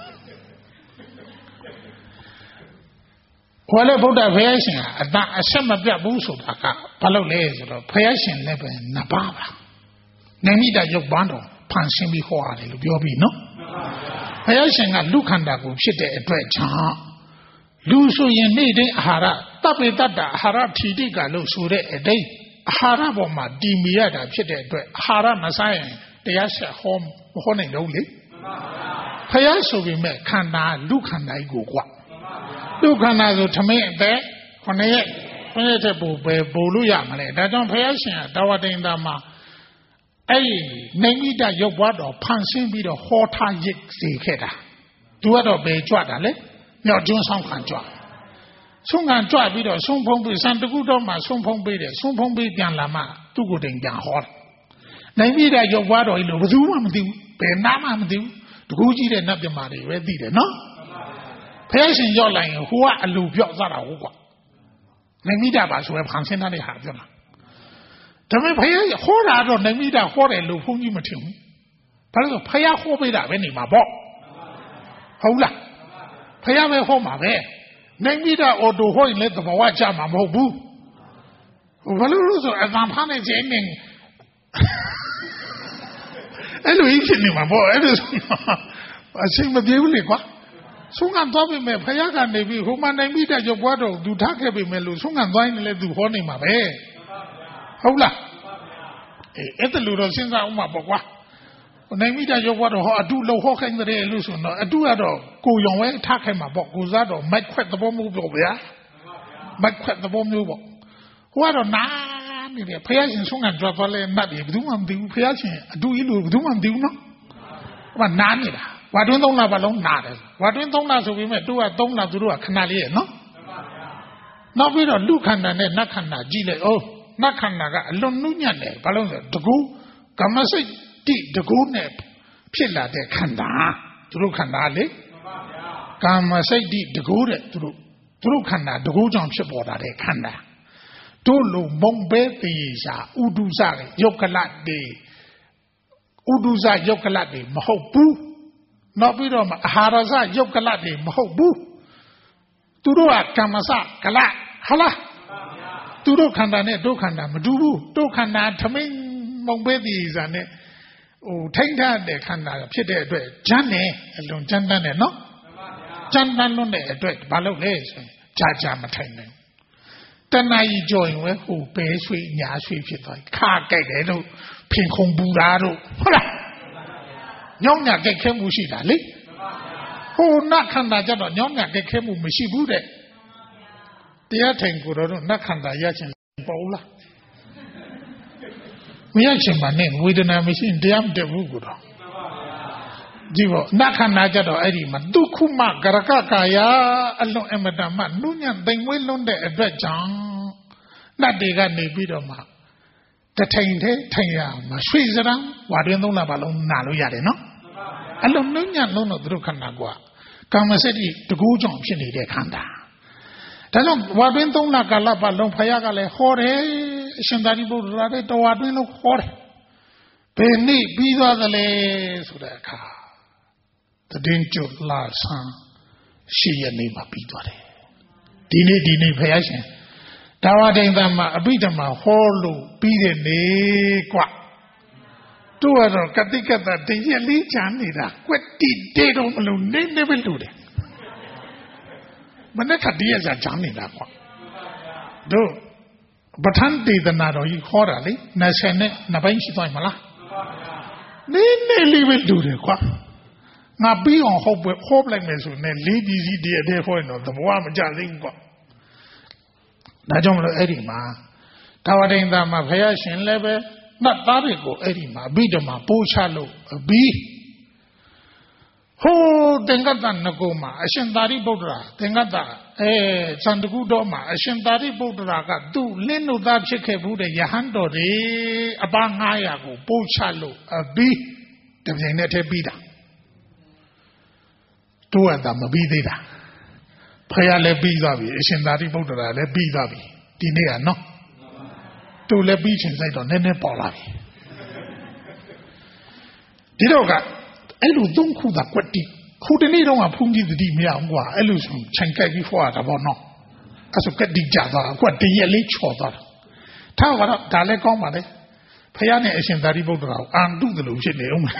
ဘာလဲဗုဒ္ဓဘုရားရှင်ကအသားအဆက်မပြတ်ဘူးဆိုတာကဘာလို့လဲဆိုတော့ဘုရားရှင်လည်းပဲနှစ်ပါးပါနိမိတရုပ်ပန်းတော်ဖန်ဆင်းပြီးဟောရတယ်လို့ပြောပြီးနော်ဘုရားရှင်ကလူခန္ဓာကိုဖြစ်တဲ့အတွက်ကြောင့်လူဆိုရင်နေ့တိုင်းအာဟာရတပ်ပေတ္တအာဟာရထီတိကလို့ဆိုတဲ့အတိတ်အာဟာရပေါ်မှာတည်မီရတာဖြစ်တဲ့အတွက်အာဟာရမစားရင်တရားဆက်ဟောမဟောနိုင်တော့လေဘုရားဆိုပေမဲ့ခန္ဓာလူခန္ဓာကြီးကိုကွာလူခန္ဓာဆိုထမင်းအသက်ခொနရက်ခொနရက်တဲ့ပူပဲပို့လို့ရမလဲဒါကြောင့်ဘုရားရှင်ကတဝတိန်တာမှာအဲ့ဒီနိမိတရုပ်ဘွားတော်ဖန်ဆင်းပြီးတော့ဟောထားရစ်စေခဲ့တာသူကတော့ဘယ်ကြွတာလဲမြောက်ကျွန်းဆောင်ခံကြွဆုံးခံကြွပြီးတော့ဆုံးဖုံးပြီးစံတကူတော့မှဆုံးဖုံးပြီးတယ်ဆုံးဖုံးပြီးပြန်လာမှသူ့ကိုယ်တိုင်ပြန်ဟောတယ်နိမိတရုပ်ဘွားတော်ကြီးလို့ဘယ်သူမှမသိဘူးဘယ်နာမှမသိဘူးတကူကြီးတဲ့နတ်ပြမာတွေပဲသိတယ်နော်ဘုရားရှင်ရောက်လာရင်ဟိုကအလူပြော့သွားတာဟုတ်ကွာနိမိတပါဆိုရင်ဖန်ဆင်းထားတဲ့ဟာပြောတာဒါပေမဲ့ဘုရားဟောတာတော့နိမိတဟောတယ်လို့ဘုန်းကြီးမထင်ဘူးဘာလို့လဲဘုရားဟောပေးတာပဲနေမှာပေါ့ဟုတ်လားဘုရားပဲဟောမှာပဲနိမိတအော်တိုဟောရင်လည်းသဘောဝကျမှာမဟုတ်ဘူးဘာလို့လဲဆိုအတန်ဖားနေခြင်းနဲ့အဲ့လိုကြီးဖြစ်နေမှာပေါ့အဲ့လိုအချိန်မပြေဘူးလေကွာဆုံးခံသွားပြီမဲ့ဘုရားကနေပြီးဟိုမှာနိမိတရုပ်ဘွားတော်သူထားခဲ့ပြီမဲ့လို့ဆုံးခံသွားရင်လည်းသူဟောနေမှာပဲဟုတ်လားအေးအဲ့ဒါလိုတော့စဉ်းစားအောင်မှာပေါ့ကွာနိုင်မိတာရုပ်ဘွားတော့ဟောအတူလောက်ဟောခိုင်းတဲ့လို့ဆိုတော့အတူကတော့ကိုရောင်ဝဲထားခိုင်းမှာပေါ့ကိုစားတော့မိုက်ခွက်သဘောမျိုးပေါ့ဗျာမိုက်ခွက်သဘောမျိုးပေါ့ဟိုကတော့နားနေတယ်ဖះရှင်ဆုံးခံကြွားသွားလဲနတ်တွေဘယ်သူမှမသိဘူးဖះရှင်အတူကြီးလို့ဘယ်သူမှမသိဘူးနော်ဟိုကနားနေတာဝါတွင်းသုံးလပတ်လုံးနားတယ်ဝါတွင်းသုံးလဆိုပြီးမဲ့သူကသုံးလသူတို့ကခဏလေးရဲ့နော်နောက်ပြီးတော့လူခန္ဓာနဲ့နတ်ခန္ဓာကြည့်လိုက်အောင်နတ်ခန္ဓာကအလွန်နှုညံ့တယ်ဘာလို့လဲတကူကမ္မစိတ်တိတကူနဲ့ဖြစ်လာတဲ့ခန္ဓာသူတို့ခန္ဓာလေကာမစိတ်တိတကူတဲ့သူတို့သူတို့ခန္ဓာတကူကြောင့်ဖြစ်ပေါ်လာတဲ့ခန္ဓာတို့လိုမုံပဲတေရှာဥဒုစရဲ့ယုတ်ကလတ်တွေဥဒုစယုတ်ကလတ်တွေမဟုတ်ဘူးနောက်ပြီးတော့အာဟာရစယုတ်ကလတ်တွေမဟုတ်ဘူးသူတို့ကကမ္မစကလတ်ဟုတ်လားသူတို့ခန္ဓာနဲ့တို့ခန္ဓာမတူဘူးတို့ခန္ဓာထမင်းမုံပဲတေစာနဲ့ဟိုထိမ့်ထားတဲ့ခန္ဓာဖြစ်တဲ့အတွက်ဂျမ်းနဲ့အလွန်ကြမ်းတမ်းတယ်နော်ကြမ်းတမ်းလွန်းတဲ့အတွက်ဘာလို့လဲဆိုရင်ကြာကြာမထိုင်နိုင်တဏှာကြီးကြော်ရင်ဝဲဟိုပဲဆွေးညာဆွေးဖြစ်သွားခါကြိုက်တယ်လို့ဖင်ခုံပူတာတို့ဟုတ်လားညောင်းညာကြိုက်ခဲမှုရှိတာလေဟိုနတ်ခန္ဓာကြတော့ညောင်းညာကြိုက်ခဲမှုမရှိဘူးတဲ့တရားထိုင်ကိုတော့နတ်ခန္ဓာရချင်ပေါ့လားမရချင်ပါနဲ့ဝေဒနာမရှိရင်တရားမတက်ဘူးကိုတော့ဒီပေါ့နတ်ခန္ဓာကြတော့အဲ့ဒီမှာဒုက္ခမကရကကာယအလွန်အမတမနုညံ့သိမ်မွေးလွန်းတဲ့အတွက်ကြောင့်နတ်တွေကနေပြီးတော့မှတထိုင်ထဲထိုင်ရမှာရွှေစရံဝါတွင်သုံးလပါလုံးနာလို့ရတယ်နော်အလွန်နုညံ့လုံးတော့သူတို့ခန္ဓာကကာမစက်တိတကူကြောင့်ဖြစ်နေတဲ့ခန္ဓာဒါကြောင့်ဝါတွင်သုံးလကာလပတ်လုံးဖယားကလည်းဟောတယ်အရှင်သာရိပုတ္တရာတဲ့တဝါတွင်လုံးဟောတယ်ဘယ်နေ့ပြီးသွားသလဲဆိုတဲ့အခါတည်င်းကျွတ်လာဆန်းရှေ့ရနေမှာပြီးသွားတယ်ဒီနေ့ဒီနေ့ဖယားရှင်ဒါဝတိန်သမအဘိဓမ္မာဟောလို့ပြီးတဲ့နေ့กว่าတို့ကတော့ကတိကတတရက်လေးချမ်းနေတာကွက်တိတေတော့မလို့နေနေပဲလို့တယ်မနေ့ကတည်းကချမ်းနေတာကွာတို့ပဋ္ဌာန်းဒေသနာတော်ကြီးခေါ်တာလေနှစ်နဲ့နှစ်ပိုင်းရှိသွားမလားနေနေလေးပဲလို့တယ်ကွာငါပြီးအောင်ဟုတ်ပဲဟောပလိုက်မယ်ဆိုရင်လေးပြည်စီတည်းအသေးဟောရင်တော့သဘောမကျသေးဘူးကွာဒါကြောင့်မလို့အဲ့ဒီမှာသာဝတိန်သားမှာဘုရားရှင်လည်းပဲနတ်သားတွေကိုအဲ့ဒီမှာအဘိဓမ္မာပို့ချလို့အဘိဟိုသင်္ကတနဂုံမှာအရှင်သာရိပုတ္တရာသင်္ကတအဲသံတကူတော်မှာအရှင်သာရိပုတ္တရာကသူ့လင်းတို့သားဖြစ်ခဲ့ဘူးတဲ့ယဟန်တော်တွေအပါငါးရာကိုပို့ချလို့အဘိတပြိုင်နက်တည်းပြီးတာတို့ကသာမပြီးသေးတာဖယားလည်းပြီးသွားပြီအရှင်သာရိပုတ္တရာလည်းပြီးသွားပြီဒီနေ့ကနော်တူလည်းပြီးချင်စိတ်တော့နည်းနည်းပေါ်လာပြီဒီတော့ကအဲ့လိုသုံးခုသာကွက်တိခုတနေ့တော့ကဖုန်ကြီးတတိမရအောင်ကွာအဲ့လိုဆိုခြံကြိုက်ပြီးဖွာတာပေါ့နော်အဲ့ဆိုကတိကြသွားကွက်တရက်လေးချော်သွားတာထားကတော့ဒါလည်းကောင်းပါလေဖယားနဲ့အရှင်သာရိပုတ္တရာကိုအာတုသလိုဖြစ်နေအောင်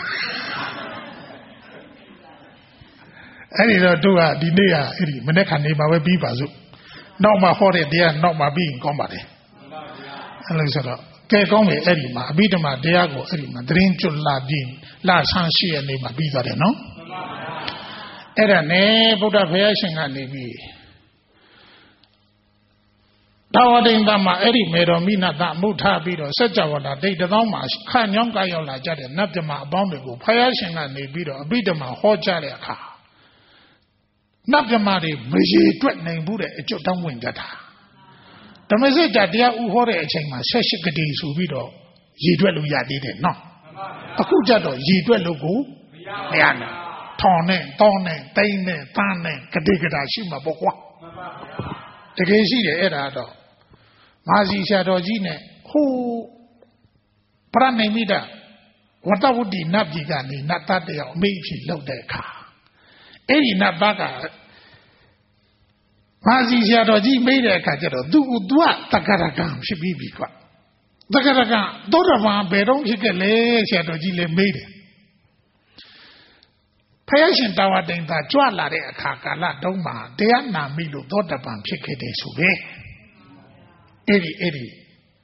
အဲ့ဒီတော့တို့ကဒီနေ့ကအဲ့ဒီမနေ့ကနေမှာပဲပြီးပါစို့နောက်မှဟောတဲ့တရားနောက်မှပြီးရင်ကောင်းပါလေအဲ့လိုဆိုတော့ကဲကောင်းပြီအဲ့ဒီမှာအဘိဓမ္မာတရားကိုအဲ့ဒီမှာသတင်းကျွတ်လာပြီးလာဆန်းရှိရနေမှာပြီးသွားတယ်နော်အဲ့ဒါနဲ့ဗုဒ္ဓဘုရားရှင်ကနေပြီးတာဝတိန်တမှာအဲ့ဒီမေတော်မိနတမုထပြီးတော့စัจ java တာဒိတ်တသောင်းမှာခန့်ညောင်းကရောက်လာကြတဲ့နတ်ပြမအပေါင်းတွေကိုဘုရားရှင်ကနေပြီးတော့အဘိဓမ္မာဟောကြားတဲ့အခါနတ်ပြမတွေမရေတွက်နိုင်ဘူးတဲ့အကျွတ်တောင်းဝင်ကြတာဓမ္မစစ်တာတရားဥဟောတဲ့အချိန်မှာဆက်ရှိကတိဆိုပြီးတော့ရေတွက်လို့ရသေးတယ်နော်အခုကြတော့ရေတွက်လို့ကိုမရနိုင်ထောင်နဲ့တောင်းနဲ့တိန်းနဲ့ပန်းနဲ့ကတိကတာရှိမှာပေါ့ကွာတကယ်ရှိတယ်အဲ့ဒါတော့မာစီဆရာတော်ကြီးနဲ့ဟိုပရဏိမိတဝတ္တဝတ္တိနတ်ပြည်ကနေနတ်သားတယောက်အမိအဖြစ်လောက်တဲ့အခါအဲ့ဒီနတ်သားကမာစီဆရာတော်ကြီးမိတဲ့အခါကျတော့သူ့သူကတက္ကရကံဖြစ်ပြီးပြီကွာတက္ကရကံသောတာပန်ဘယ်တော့ဖြစ်ခဲ့လဲဆရာတော်ကြီးလည်းမိတယ်ဖယားရှင်တာဝတိန်သာကြွလာတဲ့အခါကာလတုန်းမှာတရားနာမိလို့သောတာပန်ဖြစ်ခဲ့တယ်ဆိုပဲအဲ့ဒီအဲ့ဒီ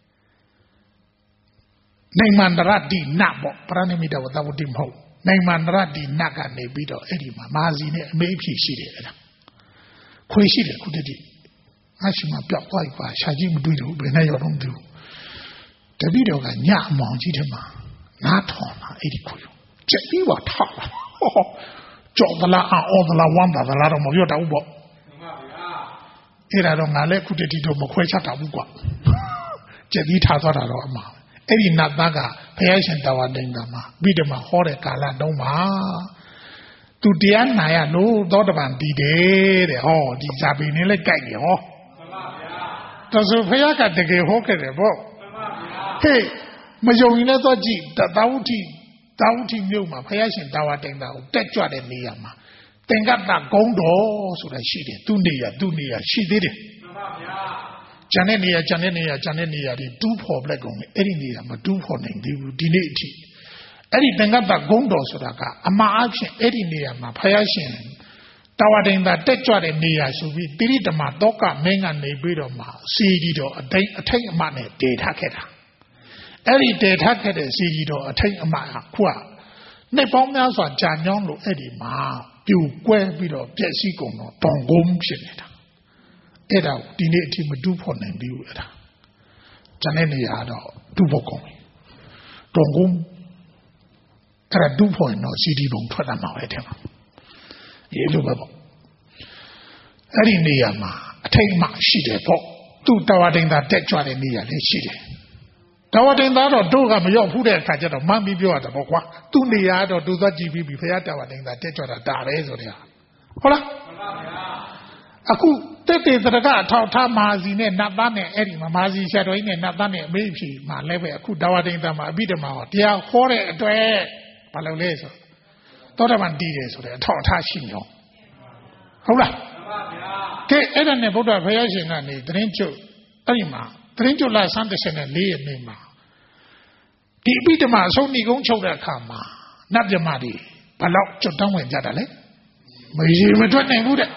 နိုင်မန္တရတိနတ်ပေါ့ပရဏိမိတဝတ္တဝတ္တိမဟုတ်နိုင်မန္တရတိနတ်ကနေပြီးတော့အဲ့ဒီမှာမာစီနဲ့အမေအဖြစ်ရှိတယ်အဲ့ဒါခွေရှိတယ်ခုတည်းတည်းအရှိမပြောက်သွားပြီကွာရှာကြီးမတွေ့တော့ဘယ်နဲ့ရောက်တော့မသိဘူးတပည့်တော်ကညအမောင်ကြီးထဲမှာနားထောင်တာအဲ့ဒီခွေကျက်ပြီးတော့ထောက်လာကြောက်သလားအော်သလားဝမ်းသာသလားတော့မပြောတတ်ဘူးပေါ့မှန်ပါဗျာအဲ့ဒါတော့ငါလည်းခုတည်းတည်းတော့မခွဲချတတ်ဘူးကွာကျက်ပြီးထားသွားတာတော့အမှားအဲ့ဒီနတ်သားကဘုရားရှင်တာဝတိန်ကမှာပြီးတော့မှဟောတဲ့ကာလတုန်းမှာသူတရားနာရလို့သောတပန်တည်တယ်တဲ့ဟောဒီဇာပင်နဲ့လည်းကြိုက်တယ်ဟောမှန်ပါဗျာဒါဆိုဘုရားကတကယ်ဟောခဲ့တယ်ပေါ့မှန်ပါဗျာဟေးမယုံရင်လည်းသွားကြည့်တာဝုထိတာဝုထိမြို့မှာဘုရားရှင်တာဝတိန်တာကိုတက်ကြွတဲ့နေရာမှာသင်္ကတ္တဂုံးတော်ဆိုတာရှိတယ်သူနေရသူနေရရှိသေးတယ်မှန်ပါဗျာကျန်တဲ့နေရာကျန်တဲ့နေရာကျန်တဲ့နေရာတွေတူးဖော်ပလက်ကုန်တယ်အဲ့ဒီနေရာမတူးဖော်နိုင်သေးဘူးဒီနေ့အထိအဲ့ဒီသင်္ကတ္တဂုံးတော်ဆိုတာကအမှားအဖြစ်အဲ့ဒီနေရာမှာဘုရားရှင်တာဝတိန်သာတက်ကြွတဲ့နေရာဆိုပြီးတိရိဓမ္မတောကမင်းကနေပြီးတော့မှစီကြီးတော်အတိုင်းအထိတ်အမှနဲ့တည်ထားခဲ့တာအဲ့ဒီတည်ထားခဲ့တဲ့စီကြီးတော်အထိတ်အမှဟာခုကနှစ်ပေါင်းများစွာကြာညောင်းလို့အဲ့ဒီမှာပြိုကွဲပြီးတော့ပျက်စီးကုန်တော့တောင်ကုန်းဖြစ်နေတာအဲ့ဒါဒီနေ့အထိမတူးဖော်နိုင်ဘူးအဲ့ဒါကျန်တဲ့နေရာတော့တူးဖော်ကုန်ပြီတောင်ကုန်းအဲ့ဒါတူးဖော်ရင်တော့စီဒီပုံထွက်လာမှာပဲတဲ့မှာဒီလိုပဲပေါ့အဲ့ဒီနေရာမှာအထိတ်မှရှိတယ်ပေါ့သူ့တာဝတိန်သာတက်ကြွတဲ့နေရာလည်းရှိတယ်တာဝတိန်သားတော့တို့ကမရောက်ဘူးတဲ့အခါကျတော့မှန်းပြီးပြောရတာပေါ့ကွာသူ့နေရာတော့တို့သွားကြည့်ပြီးပြီဘုရားတာဝတိန်သာတက်ကြွတာဒါပဲဆိုတဲ့ဟာဟုတ်လားမှန်ပါဗျာအခုတက်တေတရကအထောက်ထားမာစီနဲ့နတ်သားနဲ့အဲ့ဒီမှာမာစီဆရာတော်ကြီးနဲ့နတ်သားနဲ့အမေဖြီမှာလည်းပဲအခုတာဝတိန်သားမှာအဘိဓမ္မာဟောတရားဟောတဲ့အတွက်ဘာလို့လဲဆိုသောတာပန်တည်တယ်ဆိုတဲ့အထောက်အထားရှိနေအောင်ဟုတ်လားမှန်ပါဗျာကဲအဲ့ဒါနဲ့ဗုဒ္ဓဘုရားရှင်ကနေသတင်းကျုပ်အဲ့ဒီမှာသတင်းကျုပ်လာစမ်းတစ်ချက်နဲ့လေးရနေမှာဒီအဘိဓမ္မာအဆုံးဏီကုန်းချုပ်တဲ့အခါမှာနတ်ပြမတွေဘလောက်ကျွတ်တောင်းဝင်ကြတာလဲမရေမတွက်နိုင်ဘူးတဲ့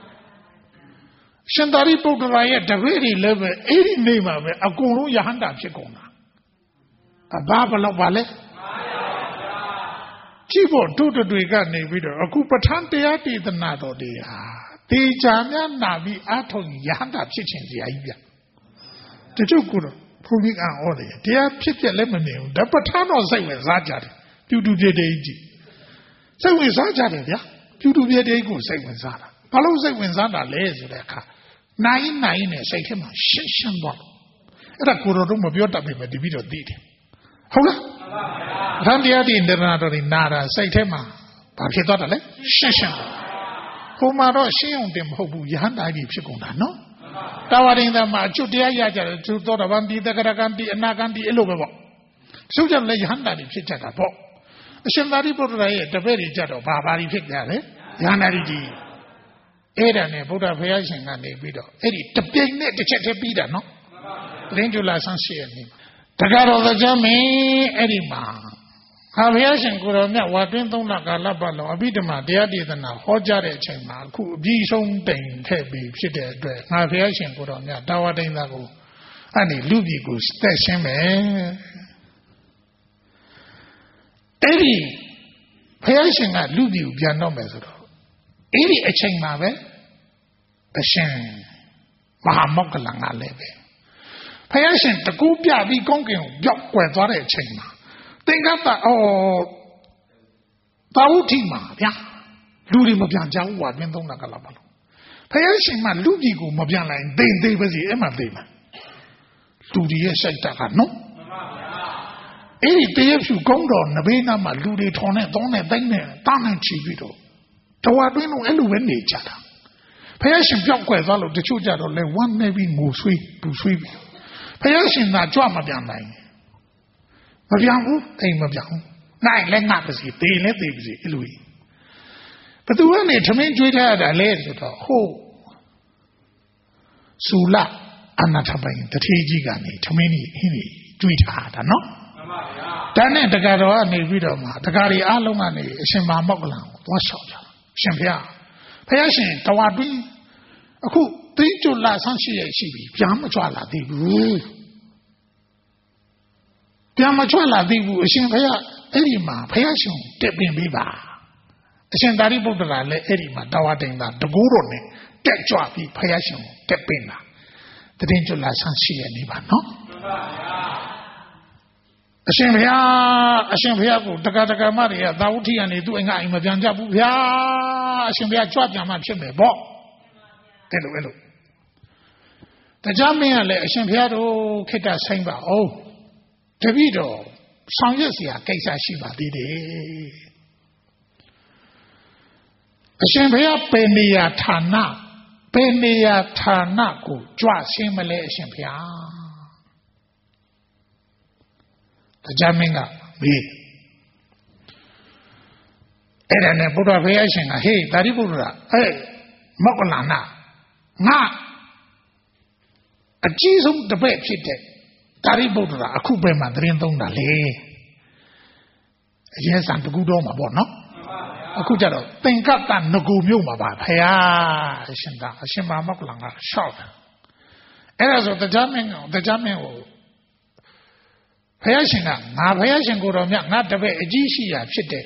ရှင်သာရိပုတ္တရာရဲ့တပည့်တွေလည်းပဲအဲ့ဒီနေ့မှာပဲအကုန်လုံးယဟန္တာဖြစ်ကုန်တာအဘာဘလောက်ပါလဲကြည့်ဖို့တို့တွေကနေပြီးတော့အခုပဋ္ဌာန်းတရားဒေသနာတော်တွေဟာတေချာများနာပြီးအားထုတ်ယဟန္တာဖြစ်ခြင်းစရာကြီးဗျတချို့ကတော့ဘုန်းကြီးကအော်တယ်တရားဖြစ်ပြလည်းမမြင်ဘူးဒါပဋ္ဌာန်းတော်စိတ်ဝင်စားကြတယ်ပြုတူပြတဲ့ကြီးစိတ်ဝင်စားကြတယ်ဗျာပြုတူပြတဲ့ကိုစိတ်ဝင်စားတာဘာလို့စိတ်ဝင်စားတာလဲဆိုတဲ့အခါနိုင်နိုင်နဲ့စိတ်ထဲမှာရှင်းရှင်းသွားအဲ့ဒါကိုယ်တော်တို့မပြောတတ်ပေမဲ့ဒီပြီးတော့သိတယ်ဟုတ်လားမှန်ပါဗျာအထံတရားဒီနေရာတော်ဒီနာတာစိတ်ထဲမှာဘာဖြစ်သွားတယ်လဲရှင်းရှင်းဟိုမှာတော့ရှင်းအောင်တင်မဟုတ်ဘူးယဟန္တာကြီးဖြစ်ကုန်တာနော်မှန်ပါဗျ Tawarinda ma chutia yaja to Doravanti, the Garaganti, and Naganti, Elobo. So just lay Handari picture at Bo. Shendari Buddha, the very jet of Babari Picture, Yanari. Edane, Buddha Vyasing and the widow. Eddie, the big net, the check a bidder, no? Lingula Sansi. Tagaro the Jami, Edima. Aviation could have met what went on like a labalo, a bit of my dear didn't know, Hojare Chema, could be some thing, heavy, she did. Aviation could have met Tower Dingo, and the Luby goose, station, eh? Eddie, Payation at Luby, Piano Method. Eddie a chain mave, a shame, Mahamokalanga leve. Payation, the Gupia be conking, Yok, where got a chain. Think of that, oh, Tautima, yeah. Ludi Mabianja, what went on Nagalabalo. Payashing my Ludigo Mabiana, and then they was the Emma Dema. Ludi Shaitaka, no? Any day if you go down, Nabena, my Ludi Tone, Done, Dane, Dana Chivito. Tawabino, Eluwen each other. Payashing Jokwazalo, the Chujado, let one maybe move sweet to sweep. Payashing that drama down line. Mabiangu, a Mabiangu. Nine let not see, they let them see, Louis. But the one to me, you had a lady, ho Sula, Anatabain, the Tijigani, to many, Hini, Tweet, no? Then the Garoani Vidoma, the Gari Alomani, Shima Moglan, what's up? Shimpia. Payashin, Tawabi, who think to last on she, Yamachwala, the Yamachwala, the Shimpia, Edima, Payashun, Tepin Biba. Shendari Buddha, Edima, Tawadinga, the Gurone, Tetwapi, Payashun, Tepina. The danger last on she and Iba, no? Shimpia, Shimpia, the Gatagamari, Dauti, and he doing I Majanja Bubia, Shimpia, Chwapia, Chimbe, Bo. Hello, hello. The Jamia, Shimpia, Kita Samba, oh. Davido, some years here, Kaisa Shiva did it. Shimpia Penia Tana, Penia Tanaku, Dra Simile Shimpia. The Jaminga, me. And a Buddha variation, hey, Daribura, hey, Mokolana, na a Jesus the bed she did. Daribura, a coupe madrin don't lay. Yes, and the good home about no? A kujaro, think up that no good muma by Paya, Shinda, Shima Mokolanga, short. As of the Jamin, the Jamin. Payashina, now Payashin go on not the way a Gishia shit.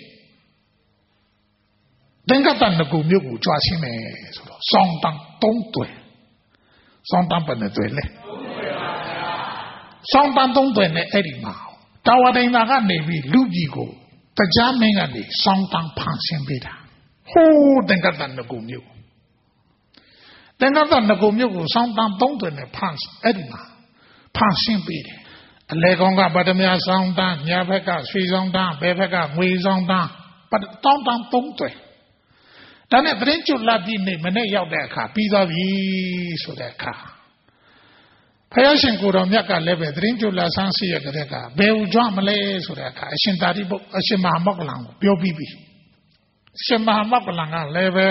Then got on the good milk, Joshime, song down, don't do it. Song down, but the dwelle. Song down, don't do it, Eddie Mao. Tawadina Navy, Ludigo, the jamming and the song down passing beta. Oh, then got on the good milk. Then got on the good milk, song down, don't do it, pass, Eddie Mao, passing beta. Legonga Badamia song down, Yaveka, Sri song down, Beveka, We song down, but don't down, don't do it. Then a French Latin name, and they out there car, Pisa V, so that car. Payashin could on Yaka level, Drinju La Sansia Greca, Beu Jamale, so that car, Shintari book, a Shima Mokalang, Bio Bibi. Shima Mokalang level.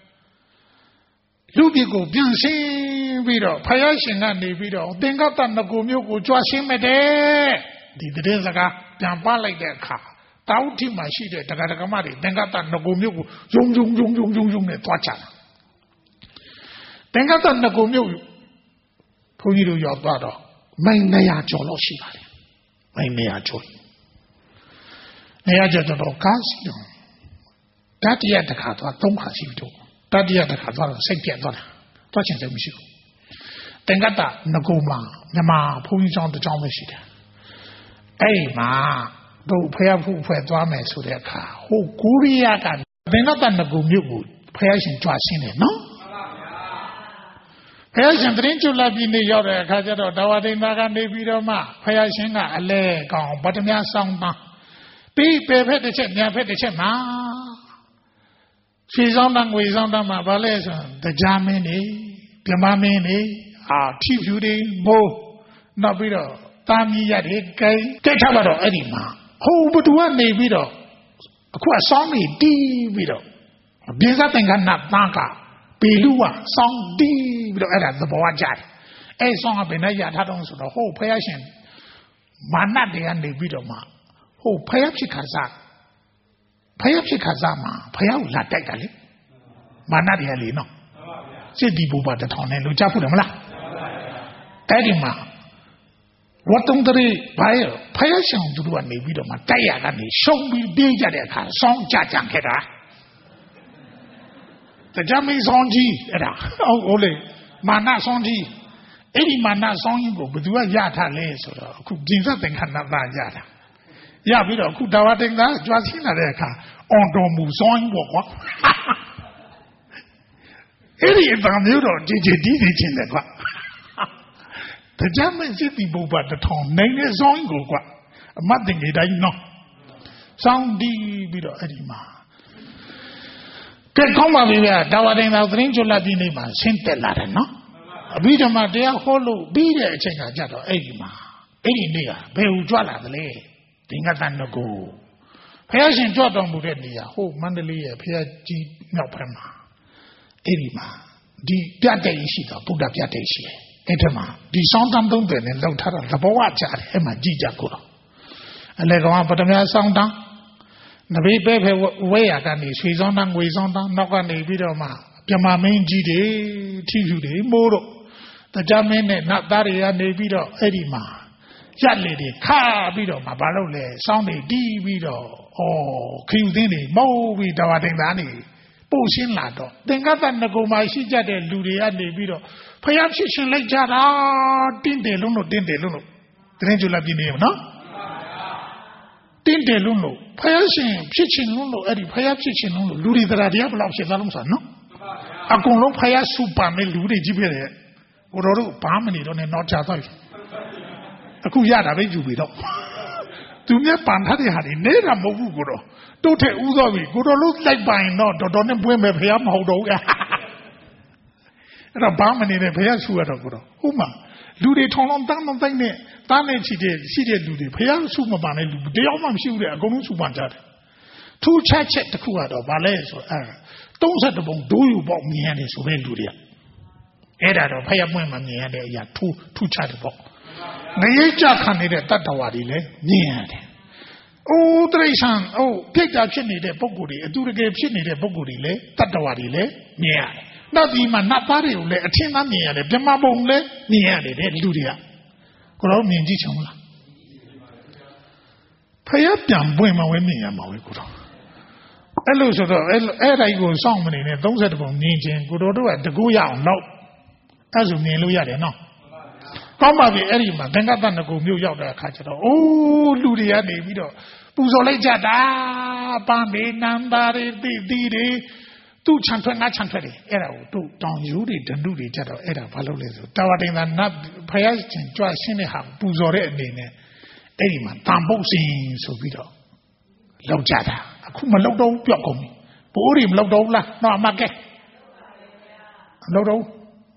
Lubigo, Biansi, Vido, Payashin and the Vido, then got on the Gumuku, Joshim a day. Did the Rezaga, Jampa like that car. Tauti my sheet at the Gatagamari, then got on the Gumuku, Jung Jung Jung Jung Jung Jung, Twacha. Then got on the Gumuku, Puyiru your daughter, Mainaya Jolo Shiva, Mainaya Joy. Nea Jado Casio. That yet the Kata, don't have you to. That yet the Kata, Saint Piedona, touching the Michu. Then got that Nagoma, Nama, Puyin on the John Machine. Hey, ma. Do prayer for Dwame so their car. Oh, Kuriaka. They not done the Gumuku. Prayers in Jossine, no? Prayers in Drinju Labini Yoda, Kajado, Dawadi Nagan de Vidoma, Prayers in a leg on Bottomia Samba. Be prepared to check, near pet the check, ma. She's on them with on them, Valais, the Jamini, the Mamini, အာထီဖြူတွေမိုးနောက်ပြီးတော့တာမီရတဲ့ကဲကဲထားပါတော့အဲ့ဒီမှာဟိုဘသူကနေပြီးတော့အခုအဆောင်နေတီးပြီးတော့ပြင်းစားတင်ကနတ်သားကပေလူကစောင်းတီးပြီးတော့အဲ့ဒါသဘောကျတယ်အဲ့ဆောင်ကဘယ်နဲ့ရထားတော့ဆိုတော့ဟိုဖယားရှင်မာနတွေကနေပြီးတော့မှဟိုဖယားဖြစ်ခါစားဖယားဖြစ်ခါစားမှာဖယားကိုလာတိုက်တာလေမာနတွေကလေနော်စစ်တီဘူပါတထောင်နဲ့လူကြဖို့တယ်မလားအဲ့ဒီမှာဝတ်တုံးတည်းဘာရဖယားရှင်သူတို့ကနေပြီးတော့မှတိုက်ရကနေရှုံးပြီးပြေးကြတဲ့အခါစောင်းကြကြခဲ့တာတရားမင်းဆောင်ကြီးအဲ့ဒါဟုတ်ဟုတ်လေမာနဆောင်ကြီးအဲ့ဒီမာနဆောင်ကြီးကိုဘယ်သူကရထားလဲဆိုတော့အခုပြင်စသင်္ခဏသားရတာရပြီးတော့အခုဒါဝတင်သားကြွားချင်းလာတဲ့အခါအွန်တော်မူဆောင်ကြီးပေါ့ကွာအဲ့ဒီအတန်မျိုးတော့ကြည်ကြည်တီးတီးချင်းတယ်ကွာတရားမင်းစစ်တီဘူပါတထောင်နိုင်တဲ့ဆောင်ကြီးကိုကွာအမတ်တင်ကြီးတိုင်းနော်ဆောင်တီးပြီးတော့အဲ့ဒီမှာကဲကောင်းပါပြီဗျာဒါဝတင်သားသတင်းကြွလာပြီးနေမှာရှင်းတက်လာတယ်နော်အဘိဓမ္မာတရားဟောလို့ပြီးတဲ့အချိန်ကကြတော့အဲ့ဒီမှာအဲ့ဒီနေ့ကဘယ်ဟူကြွလာသလဲဒီငါတန်ကိုဘုရားရှင်ကြွတော်မူတဲ့နေရာဟိုမန္တလေးရဲ့ဘုရားကြီးမြောက်ဘက်မှာအဲ့ဒီမှာဒီပြတ်တဲ့ရှိတော့ဗုဒ္ဓပြတ်တဲ့ရှိတယ်အဲ့ဒီမှာဒီစောင်းတန်းသုံးတယ်နဲ့လောက်ထားတော့သဘောဝကြတယ်အဲ့မှာကြည်ကြကိုတော့အလေကောင်ကပထမစောင်းတန်းနဘေးပဲဖဲဝဲရကနေရွှေစောင်းတန်းငွေစောင်းတန်းနောက်ကနေပြီးတော့မှပြမမင်းကြီးတွေထီဖြူတွေမိုးတော့တရားမင်းနဲ့နတ်သားတွေကနေပြီးတော့အဲ့ဒီမှာရက်လေတွေခါပြီးတော့မှဘာလို့လဲစောင်းတွေတီးပြီးတော့ဩခယူသင်းတွေမဟုတ်ပြီးဒါဝတင်သားနေပို့ရှင်းလာတော့သင်္ကတ္တနဂုံမှာရှိကြတဲ့လူတွေကနေပြီးတော့ဖျားဖြစ်ရှင်လိုက်ကြတာတင်းတယ်လုံးလို့တင်းတယ်လုံးလို့တင်းကြလာပြင်းနေရမနော်တင်းတယ်လုံးလို့ဖျားရှင်ဖြစ်ရှင်လုံးလို့အဲ့ဒီဖျားဖြစ်ရှင်လုံးလို့လူတွေတရားတရားဘယ်လောက်ဖြစ်သားလုံးဆိုနော်အကုန်လုံးဖျားစူပါမဲ့လူတွေကြီးပြတယ်ကိုတော်တို့ဘာမနေတော့နဲ့နောက်ချသွားပြီအခုရတာပဲယူပြီတော့သူမြတ်ပန်ထားတဲ့ဟာတွေနေတာမဟုတ်ဘူးကိုတော်တို့ထက်ဥသောပြီကိုတော်လို့လိုက်ပိုင်တော့တော်တော်နဲ့ပွင့်မဲ့ဖះမဟုတ်တော့ဘူးအဲ့တော့ဘာမနေနဲ့ဖះဆူရတော့ကိုတော်ဟုတ်မှာလူတွေထောင်လောင်းတန်းတန်းတိုင်းနဲ့တားနေချီတဲ့ရှိတဲ့လူတွေဖះဆူမပန်တဲ့လူတယောက်မှမရှိဘူးတဲ့အကုန်လုံးဆူပန်ကြတယ်ထူးခြားချက်တစ်ခုကတော့ဗာလဲဆိုအဲသုံးဆယ်တပုံဒိုးယူပေါက်မြင်ရတယ်ဆိုတဲ့လူတွေကအဲ့ဒါတော့ဖះပွင့်မှမြင်ရတဲ့အရာထူးထူးခြားတယ်ပေါ့ငရိတ်ကြခံနေတဲ့တတ္တဝါတွေလည်းမြင်ရတယ်။အိုးတိရစ္ဆာန်အိုးပြိတ္တာဖြစ်နေတဲ့ပုဂ္ဂိုလ်တွေအတူတကယ်ဖြစ်နေတဲ့ပုဂ္ဂိုလ်တွေလည်းတတ္တဝါတွေလည်းမြင်ရတယ်။နောက်ဒီမှာနတ်သားတွေကိုလည်းအထင်သားမြင်ရတယ်ပြမပုံလည်းမြင်ရတယ်တဲ့လူတွေကကိုတော့မြင်ကြည့်ချင်လား။ဖယားပြန်ပွင့်မှဝဲမြင်ရမှာဝဲကိုတော့အဲ့လိုဆိုတော့အဲ့အဲ့တိုင်းကိုစောင့်မနေနဲ့သုံးဆယ်တပုံမြင်ချင်းကိုတို့တို့ကတကူရအောင်တော့အဲ့ဆိုမြင်လို့ရတယ်နော်ကောင်းပါပြီအဲ့ဒီမှာသင်္ကတ္တနဂုံမြို့ရောက်တဲ့အခါကျတော့အိုးလူတွေကနေပြီးတော့ပူဇော်လိုက်ကြတာပန်းမေနန္တာတွေတိတိတွေသူ့ခြံထွက်ငါခြံထွက်တယ်အဲ့ဒါကိုတို့တောင်ယူတွေဒဏ္ဍုတွေကြတော့အဲ့ဒါဘာလုပ်လဲဆိုတာဝတိန်သာနတ်ဖယားရှင်ကြွရှင်းတဲ့ဟာပူဇော်တဲ့အနေနဲ့အဲ့ဒီမှာတန်ပုတ်စင်ဆိုပြီးတော့လောက်ကြတာအခုမလောက်တော့ပြောက်ကုန်ပြီဘိုးတွေမလောက်တော့လားတော့အမကဲလောက်တော့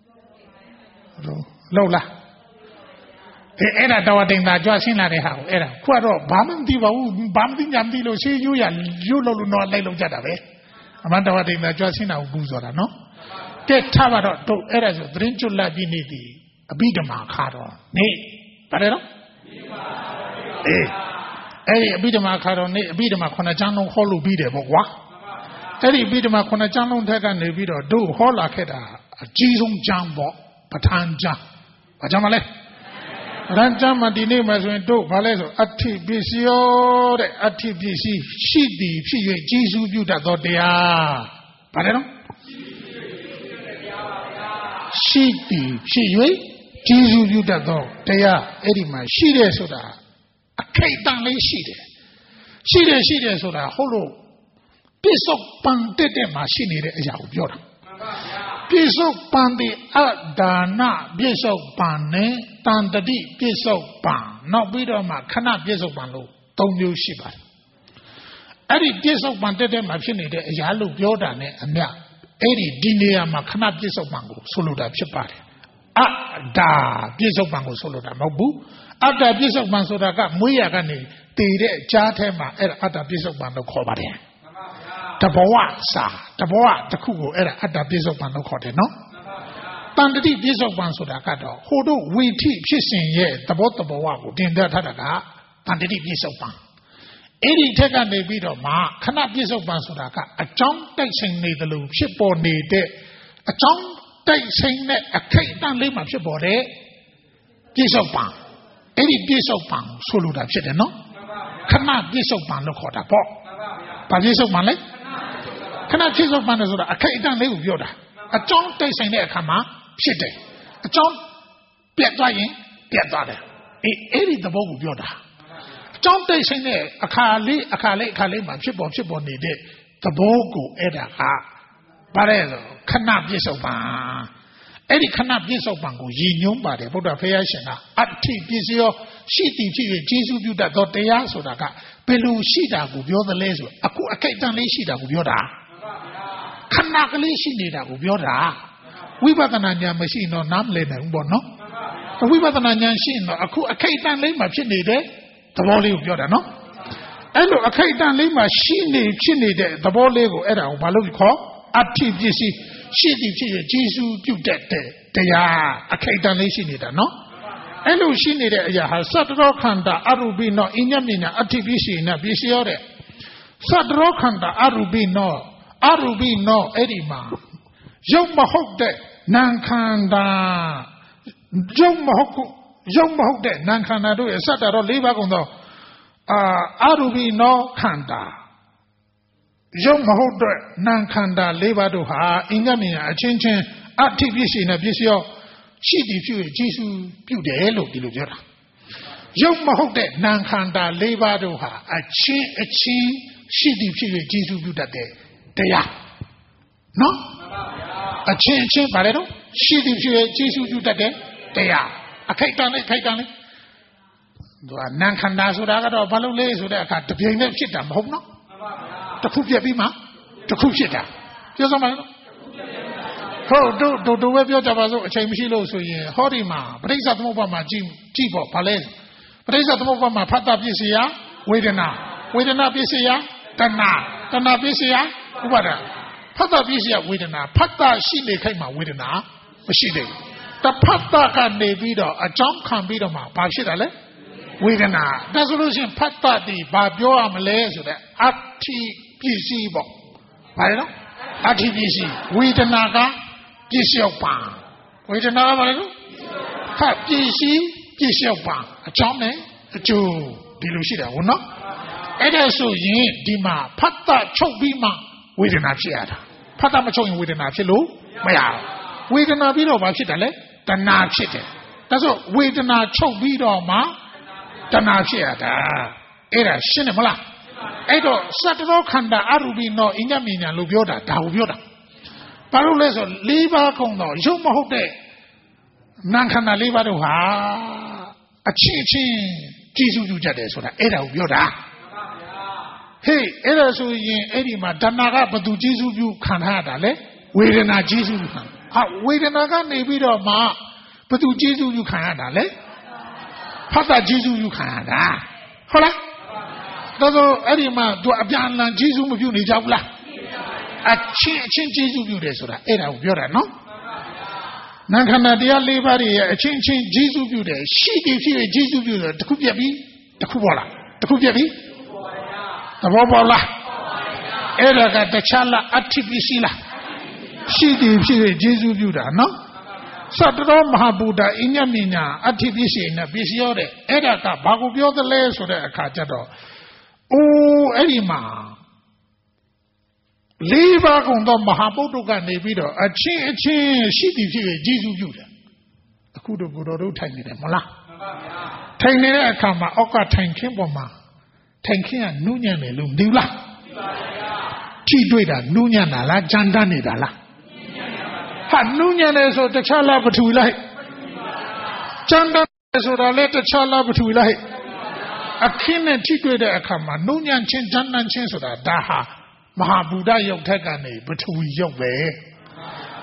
လောက်လားအဲ့အဲ့ဒါတော်တင်သာကြွရှင်းလာတဲ့ဟာကိုအဲ့ဒါခုကတော့ဘာမှမသိပါဘူးဘာမှမသိညာမသိလို့ရှေးရိုးရရိုးလို့လို့တော့လိုက်လောက်ကြတာပဲအမှန်တော်တင်သာကြွရှင်းတာကိုပူဇော်တာနော်ကဲထားပါတော့တို့အဲ့ဒါဆိုသတင်းကျွတ်လာပြီးနေသည်အဘိဓမ္မာခါတော့နေပါတယ်နော်အေးအဲ့ဒီအဘိဓမ္မာခါတော့နေအဘိဓမ္မာခုနှစ်ချမ်းလုံးဟောလို့ပြီးတယ်ပေါ့ကွာအဲ့ဒီအဘိဓမ္မာခုနှစ်ချမ်းလုံးထက်ကနေပြီးတော့တို့ဟောလာခဲ့တာအကြီးဆုံးချမ်းပေါ့ပဋ္ဌာန်းချမ်းဘာကြောင့်မလဲရန်ကြမ်းမဒီနေ့မှဆိုရင်တို့ဘာလဲဆိုအဋ္ဌိပစ္စယောတဲ့အဋ္ဌိပစ္စည်းရှိသည်ဖြစ်၍ကြီးစုပြုတတ်သောတရားဘာလဲနော်ရှိသည်ဖြစ်၍ကြီးစုပြုတတ်သောတရားအဲ့ဒီမှာရှိတယ်ဆိုတာအခိတ်တန်လေးရှိတယ်ရှိတယ်ရှိတယ်ဆိုတာဟုတ်လို့ပြစ္ဆုတ်ပန်တက်တဲ့မှာရှိနေတဲ့အရာကိုပြောတာပြစ္ဆုတ်ပန်တိအဒါနပြစ္ဆုတ်ပန်နဲ့တန်တတိပြစ္ဆုတ်ပန်နောက်ပြီးတော့မှခဏပြစ္ဆုတ်ပန်လို့သုံးမျိုးရှိပါတယ်အဲ့ဒီပြစ္ဆုတ်ပန်တက်တဲ့မှာဖြစ်နေတဲ့အရာလို့ပြောတာနဲ့အမြအဲ့ဒီဒီနေရာမှာခဏပြစ္ဆုတ်ပန်ကိုဆိုလိုတာဖြစ်ပါတယ် Ada Piso Bango Solo Mobu, Ada Piso Bansodaka, Muyagani, the Jatema, Ada Piso Bando Kobade. The Boa Sa, the Boa, the Kugo, Ada Piso Bando Kote, no? Tandati Piso Bansodaka, Hodo, we teach Pissin ye, the Bota Boa, Dinda Tadaga, Tandati Piso Ban. Eri Tegan de Vido Ma, cannot Piso Bansodaka, a John Dixon need the loop, ship or need it, a John. Saying that a cake down lima body, piece of pan. Any piece of pan, solo that shit, no? Cannot piece of pan look hot a pot. But piece of money? Cannot piece of pan is a cake down live yoda. A John day saying there come out, shit. A John get dying, get that. Any the bowl of yoda. John day saying there, a Kali, a Kali, Kali, my ship on ship on the day, the bowl go edda. Barelo, cannot be so bad. Any cannot be so bad. You by the Buddha Fayashina. At Tizio, she did Jesus, you that got the answer that got below Shida would be the laser. A Katan Lishida would be yoda. Cannot Lishida would be yoda. We were the Nanya machine or Namlin and Bono. We were the Nanya machine, a Katan Lima Chini, the volley of yoda, no? And a Katan Lima, she need Chini, the volley of Edda, Baluko. Ati bisi shidi bisi Jesus do that they are a Kaidanation either, no? And who she needed a Sadrokanda Arubino Inyamina Ati bisi na bisiore Sadrokanda Arubino Arubino Edima Jomahokde Nankanda Jomahoku Jomahokde Nankanda do a Sadaro Livagondo Arubino Kanda. Young Mahoda Nankanda Levadoha, Ingamina, a chinchin, Activisi in a visio, Chidi Few, Jesus, Pudello, Dilujera. Young Mahode Nankanda Levadoha, a chin, a chin, Chidi Few, Jesus, Budade, they are. No? A chin, chin, Barredo, Chidi Few, Jesus, Budade, they are. A Kaitan, Kaitan. Nankanda Sudaga or Balole, Sudaka, the Piang of Chitam, hope not. The Kupia Bima, the Kupita. Just a man. Oh, do do web your Javazo, Chamishilo, so ye, Horima, brings at Mobama, Jim, Tipo, Palace, brings at Mobama, Pata Pisia, Widena, Widena Pisia, Tana, Tana Pisia, Wada, Pata Pisia, Widena, Pata Shile came out Widena, Shide. The Pata can be video, a jump can be the ma, Pashidale, Widena, the solution Pata di Babio Malay, so that Ati. P C book. I know. Ati P C. We the Naga, P C of Pan. We the Naga, P C, P C of Pan. A Johnny, a Jew, Dilucida, or not? And also, ye, Dima, Pata Chobima, we the Nachiata. Pata Machong with the Nachilu, Maya. We the Nabilo Bachitale, the Nachite. That's all. We the Nachobido Ma, the Nachiata. Era Cinemala. Edo Satro Kanda Arubino Inyamina Lubioda, Taubioda. Paruleso, Liva Kondo, Jomohote Nankana Liva Duha, a chinchin, Jesus Jadesona, Eda Ubioda. Hey, Eda so yin Edima, Danaga, but do Jesus you can have a waiting at Jesus. Waiting again, maybe the ma, but do Jesus you can have a Pata Jesus you can have. Hola. Dozo Edima do Abiana Jesus of you Nijabla. A chin chin Jesus you desora, Eda Ubioda, no? Nankana dear Libari, a chin chin Jesus you there. She gives you a Jesus you the Kubiabi, the Kubola, the Kubiabi, the Bobola, Eda the Chala Atibisila. She gives you a Jesus you there, no? Sadro Mahabuda Inyamina, Atibisi in a Bisiode, Edaka, Bagubio the Lays or the Kajado. Oh, Edima. Leave out on the Mahabuduga Nevido, a chin, a chin, she defeated Jesus Judah. A kudo budo tiny mola. Tiny Kama Oka Tankimoma. Tankia Nunian Lumdula. Tidwida Nuniana la Jandani dala. Had Nunian is the Chala Batulai. Jandan is the letter Chala Batulai. A kin and Tidwida Akama, Nunian Chin Jandan Chin so that Daha. Mahabuda Yotagane, but we yoke way.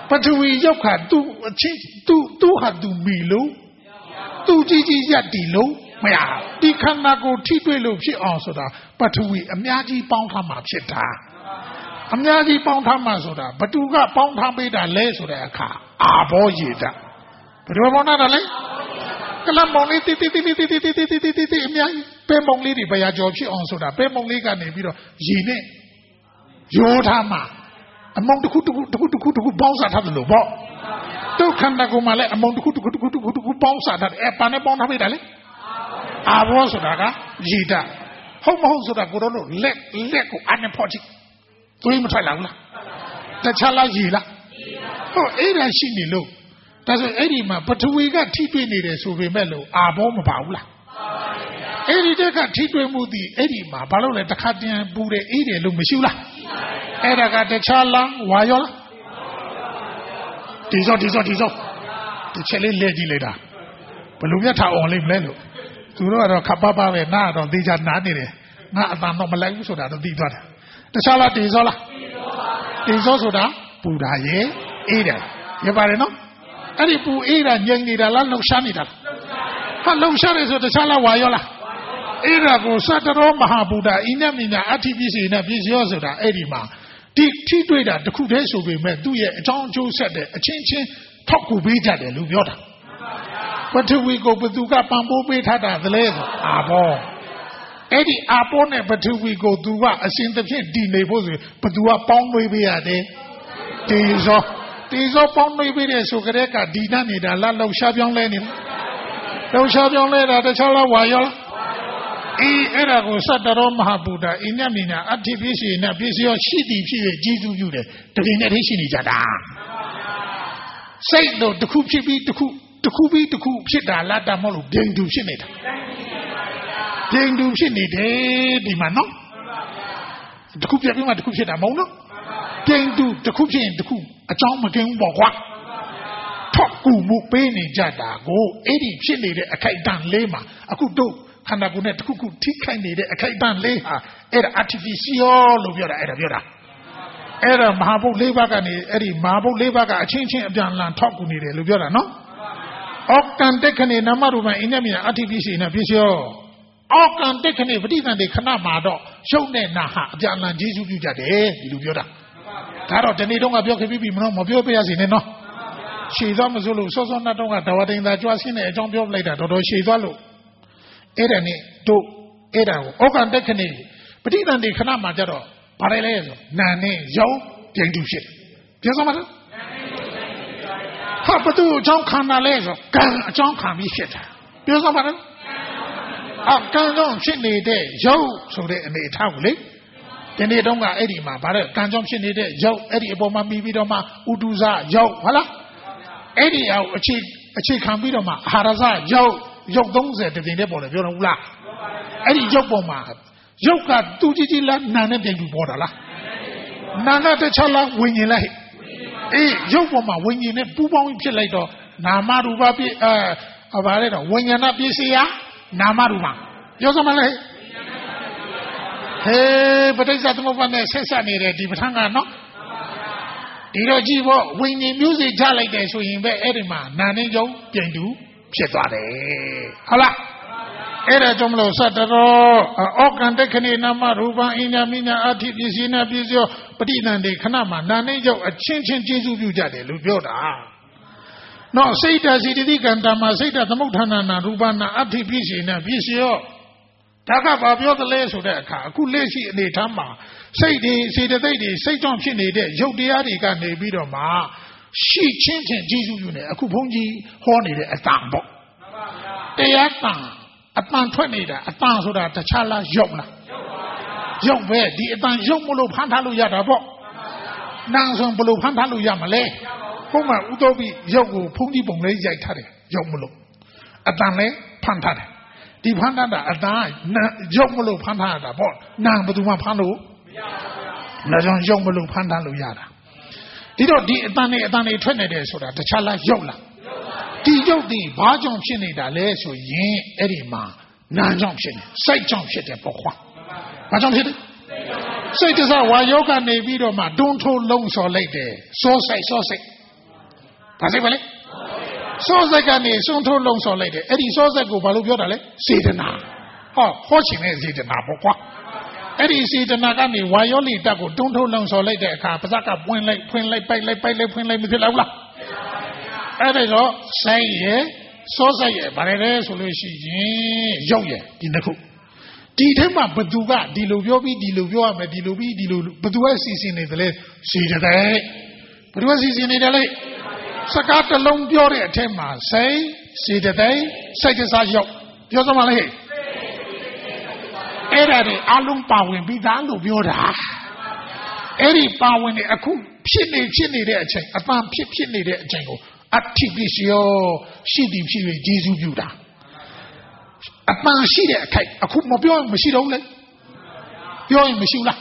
ပထဝီရုပ်ခါသူ့အချင်းသူ့သူ့ဟာသူမီလို့သူကြီးကြီးရက်တီလို့မရဒီခန္ဓာကိုယ်ထိတွေ့လို့ဖြစ်အောင်ဆိုတာပထဝီအများကြီးပေါင်းထားမှဖြစ်တာအများကြီးပေါင်းထားမှဆိုတာဘသူကပေါင်းထားပေးတာလဲဆိုတဲ့အခါအာဘောရေတာဘယ်လိုပေါင်းတာလဲကလမောင်လေးတိတိတိတိတိတိတိတိတိတိအများကြီးပဲမုံလေးတွေဘယ်ရကြော်ဖြစ်အောင်ဆိုတာပဲမုံလေးကနေပြီးတော့ရေနဲ့ရိုးထားမှအမုံတစ်ခုတစ်ခုတစ်ခုတစ်ခုတစ်ခုပေါင်းစားထားတယ်လို့ပေါ့ဒုက္ခန္တာကိုမှလည်းအမုံတစ်ခုတစ်ခုတစ်ခုတစ်ခုတစ်ခုပေါင်းစားထားတယ်အဲပါနဲ့ပေါင်းထားပေးတာလေအာဘောဆိုတာကရေတာဟုတ်မဟုတ်ဆိုတာကိုတော့လို့လက်လက်ကိုအနေဖို့ကြည့်သွေးမထွက်လာဘူးလားတခြားလားရေလားဟုတ်အဲ့ဒါရှိနေလို့ဒါဆိုအဲ့ဒီမှာပထဝီကထိတွေ့နေတယ်ဆိုပေမဲ့လို့အာဘောမပါဘူးလားအဲ့ဒီတက်ကထိတွေ့မှုဒီအဲ့ဒီမှာဘာလို့လဲတစ်ခါတည်းပူတယ်အေးတယ်လို့မရှိဘူးလားအဲ့ဒါကတခြားလားဝါရောလားဒီစောဒီစောဒီစောဒီချက်လေးလဲကြည့်လိုက်တာဘယ်လိုမြတ်ထားအောင်လိမ့်မလဲလို့သူတို့ကတော့ခပ်ပါပါပဲနားတော့သေချာနားနေတယ်ငါအတန်တော့မလိုက်ဘူးဆိုတာတော့သိသွားတယ်တခြားလားဒီစောလားဒီစောဆိုတာပူတာရဲ့အေးတယ်ရပါတယ်နော်အဲ့ဒီပူအေးတာညင်နေတာလားလှုပ်ရှားနေတာလားဟာလှုပ်ရှားတယ်ဆိုတခြားလားဝါရောလားအဲ့ဒါကိုသတ္တရောမဟာဗုဒ္ဓအိနမိညာအဋ္ဌိပစ္စေနပစ္စယောဆိုတာအဲ့ဒီမှာဒီထိတွေ့တာတခုတည်းဆိုပေမဲ့သူ့ရဲ့အကြောင်းအကျိုးဆက်တဲ့အချင်းချင်းထောက်ကူပေးကြတယ်လို့ပြောတာပထဝီကိုဘသူကပံပိုးပေးထားတာသလဲဆိုအာဘောအဲ့ဒီအာဘောနဲ့ပထဝီကိုသူကအရှင်သဖြင့်တည်နေဖို့ဆိုဘသူကပေါင်းပေးပေးရတယ်တေဇောတေဇောပေါင်းပေးပေးတဲ့ဆိုကြတဲ့ကဒီနနေတာလားလှောက်ရှားပြောင်းလဲနေလားလှောက်ရှားပြောင်းလဲတာတခြားလားဝါရောလားအေးအဲ့ဒါကိုသတ္တရောမဟာဗုဒ္ဓအိနမိညာအဋ္ဌိပစ္စေနပစ္စယောရှိသည်ဖြစ်ရဲ့ကြီးစုပြုတယ်တကယ်နဲ့သိရှိနေကြတာစိတ်တို့တစ်ခုဖြစ်ပြီးတစ်ခုတစ်ခုပြီးတစ်ခုဖြစ်တာလားတမဟုတ်လို့ဒိန်တူဖြစ်နေတာဒိန်တူဖြစ်နေတယ်ဒီမှာနော်တစ်ခုပြပြီးမှတစ်ခုဖြစ်တာမဟုတ်နော်ဒိန်တူတစ်ခုဖြစ်ရင်တစ်ခုအကြောင်းမကင်းဘူးပေါ့ကွာထောက်ကူမှုပေးနေကြတာကိုအဲ့ဒီဖြစ်နေတဲ့အခိုက်အတန့်လေးမှာအခုတို့ခန္ဓာကိုယ်နဲ့တစ်ခုခုထိခိုက်နေတဲ့အခိုက်အတန့်လေးဟာအဲ့ဒါ artificial လို့ပြောတာအဲ့ဒါပြောတာအဲ့ဒါမဟာဘုတ်၄ပါးကနေအဲ့ဒီမဟာဘုတ်၄ပါးကအချင်းချင်းအပြန်အလှန်ထောက်ကူနေတယ်လို့ပြောတာနော်အောက်ကံတက်ခဏနာမရူပအိနမိညာအဋ္ဌိပစ္စေနပစ္စယောအောက်ကံတက်ခဏပဋိသန္ဓေခဏမှာတော့ရှုပ်တဲ့နာဟာအပြန်အလှန်ကျေးဇူးပြုကြတယ်ဒီလိုပြောတာဒါတော့ဒီနေ့တော့ကပြောခဲ့ပြီးပြီမလို့မပြောပြရစီနဲ့နော်ရှည်သွားမစိုးလို့စောစောနတ်တော့ကဒဝတိန်သာကြွားရှင်းတဲ့အကြောင်းပြောပလိုက်တာတော်တော်ရှည်သွားလို့အဲ့ဒါနဲ့တို့အဲ့ဒါကိုအောက်ကံတက်ခဏပဋိသန္ဓေခဏမှာကြတော့ဘာလဲလဲဆိုနာနဲ့ရောင်းပြိုင်တူဖြစ်တယ်ပြောစမ်းပါလားဟာဘသူအကြောင်းခံတာလဲဆိုကံအကြောင်းခံပြီးဖြစ်တာပြောစမ်းပါလားအောက်ကံကြောင့်ဖြစ်နေတဲ့ရုပ်ဆိုတဲ့အနေအထားကိုလေဒီနေ့တော့ကအဲ့ဒီမှာဗါတဲ့ကံကြောင့်ဖြစ်နေတဲ့ရုပ်အဲ့ဒီအပေါ်မှာပြီးပြီးတော့မှဥဒုဇရုပ်ဟုတ်လားအဲ့ဒီအောင်အခြေအခြေခံပြီးတော့မှအာဟာရဇရုပ်ရုပ်သုံးဆယ်တည်တဲ့ပေါ်လေပြောတော့ဘူးလားအဲ့ဒီရုပ်ပေါ်မှာရုပ်ကသူကြီးကြီးလားနာနဲ့ပြင်ပြီးပေါ်တာလားနာနဲ့တခြားလားဝိညာဉ်လားဟဲ့အေးရုပ်ပေါ်မှာဝိညာဉ်နဲ့ပူးပေါင်းပြီးဖြစ်လိုက်တော့နာမရူပပြည့်အဲဗါလဲတော့ဝိညာဏပစ္စယနာမရူပပြောစမ်းမလဲဟေးပဋိစ္စသမုပ္ပါဒ်နဲ့ဆက်ဆက်နေတယ်ဒီပဋ္ဌာန်းကနော်ဒီတော့ကြည့်ဖို့ဝိညာဉ်မျိုးစေ့ချလိုက်တယ်ဆိုရင်ပဲအဲ့ဒီမှာနာနဲ့ယုံပြင်တူဖြစ်သွားတယ်ဟုတ်လားအဲ့ဒါကြောင့်မလို့သတ္တရောအောကံတခဏိနာမရူပံအိညာမိညာအဋ္ဌိပစ္စေနပစ္စယောပဋိသန္ဓေခဏမှာနာနဲ့ယုံအချင်းချင်းကျေစုပြုကြတယ်လို့ပြောတာနော်စိတ်တစီတတိကံတမှာစိတ်တသမုဋ္ဌာနာနာရူပနာအဋ္ဌိပစ္စေနပစ္စယောဒါကဘာပြောသလဲဆိုတဲ့အခါအခုလက်ရှိအနေထားမှာစိတ်တွေစေတသိက်တွေစိတ်ကြောင့်ဖြစ်နေတဲ့ရုပ်တရားတွေကနေပြီးတော့မှရှိချင်းချင်းကျေစုပြုနေအခုဘုန်းကြီးဟောနေတဲ့အတန်ပေါ့တရားတန်အတန်ထွက်နေတာအတန်ဆိုတာတခြားလားရုပ်လားရုပ်ပဲဒီအတန်ရုပ်မလို့ဖန်ထားလို့ရတာပေါ့နာမ်ဆိုဘလို့ဖန်ထားလို့ရမလဲဘုံမှာဥဒ္ဓပိရုပ်ကိုဘုန်းကြီးပုံလေးရိုက်ထားတယ်ရုပ်မလို့အတန်လည်းဖန်ထားတယ်ဒီဖန်ထားတာအတန်ရုပ်မလို့ဖန်ထားတာပေါ့နာမ်ဘယ်သူမှဖန်လို့မရဘူးဒါကြောင့်ရုပ်မလို့ဖန်ထားလို့ရတာဒီတော့ဒီအတန်နဲ့အတန်တွေထွက်နေတယ်ဆိုတာတခြားလားရုပ်လားဒီရုပ်ဒီဘာကြောင့်ဖြစ်နေတာလဲဆိုရင်အဲ့ဒီမှာနာကြောင့်ဖြစ်နေစိတ်ကြောင့်ဖြစ်တယ်ပေါ့ခွာဘာကြောင့်ဖြစ်လဲစိတ်တစားဝါယောကနေပြီးတော့မှတွန်းထိုးလုံးစော်လိုက်တယ်စောစိတ်စောစိတ်ဘာစိတ်ပါလဲစောစိတ်ကနေစွန့်ထုတ်လုံဆော်လိုက်တယ်အဲ့ဒီစောစိတ်ကိုဘာလို့ပြောတာလဲစေတနာဟောဟောချင်တဲ့စေတနာပေါ့ကွာအဲ့ဒီစေတနာကနေဝါယောလိတက်ကိုတွန်းထုတ်လုံဆော်လိုက်တဲ့အခါပါဇက်ကပွင့်လိုက်ဖွင့်လိုက်ပိုက်လိုက်ပိုက်လိုက်ဖွင့်လိုက်မဖြစ်လောက်လားအဲ့ဒါတော့စိတ်ရဲ့စောစိတ်ရဲ့ဗါတယ်လဲဆိုလို့ရှိရင်ရုပ်ရဲ့ဒီနှစ်ခုဒီထက်မှဘသူကဒီလိုပြောပြီးဒီလိုပြောရမယ်ဒီလိုပြီးဒီလိုဘသူကစီစဉ်နေတယ်လဲစီတဲ့ဘသူကစီစဉ်နေတယ်လဲစကားတစ်လုံးပြောတဲ့အထက်မှာစိတ်စီတဲ့စိတ်ကစားရုပ်ပြောစမ်းပါလေအဲ့ဒါတွေအလုံးပါဝင်ပြီးသားလို့ပြောတာအဲ့ဒီပါဝင်နေအခုဖြစ်နေဖြစ်နေတဲ့အချိန်အပန်းဖြစ်ဖြစ်နေတဲ့အချိန်ကိုအဋ္ဌိပစ္စယောရှိသည်ဖြစ်၍ကျေးဇူးပြုတာအပန်းရှိတဲ့အခိုက်အခုမပြောရင်မရှိတော့ဘူးလေပြောရင်မရှိဘူးလား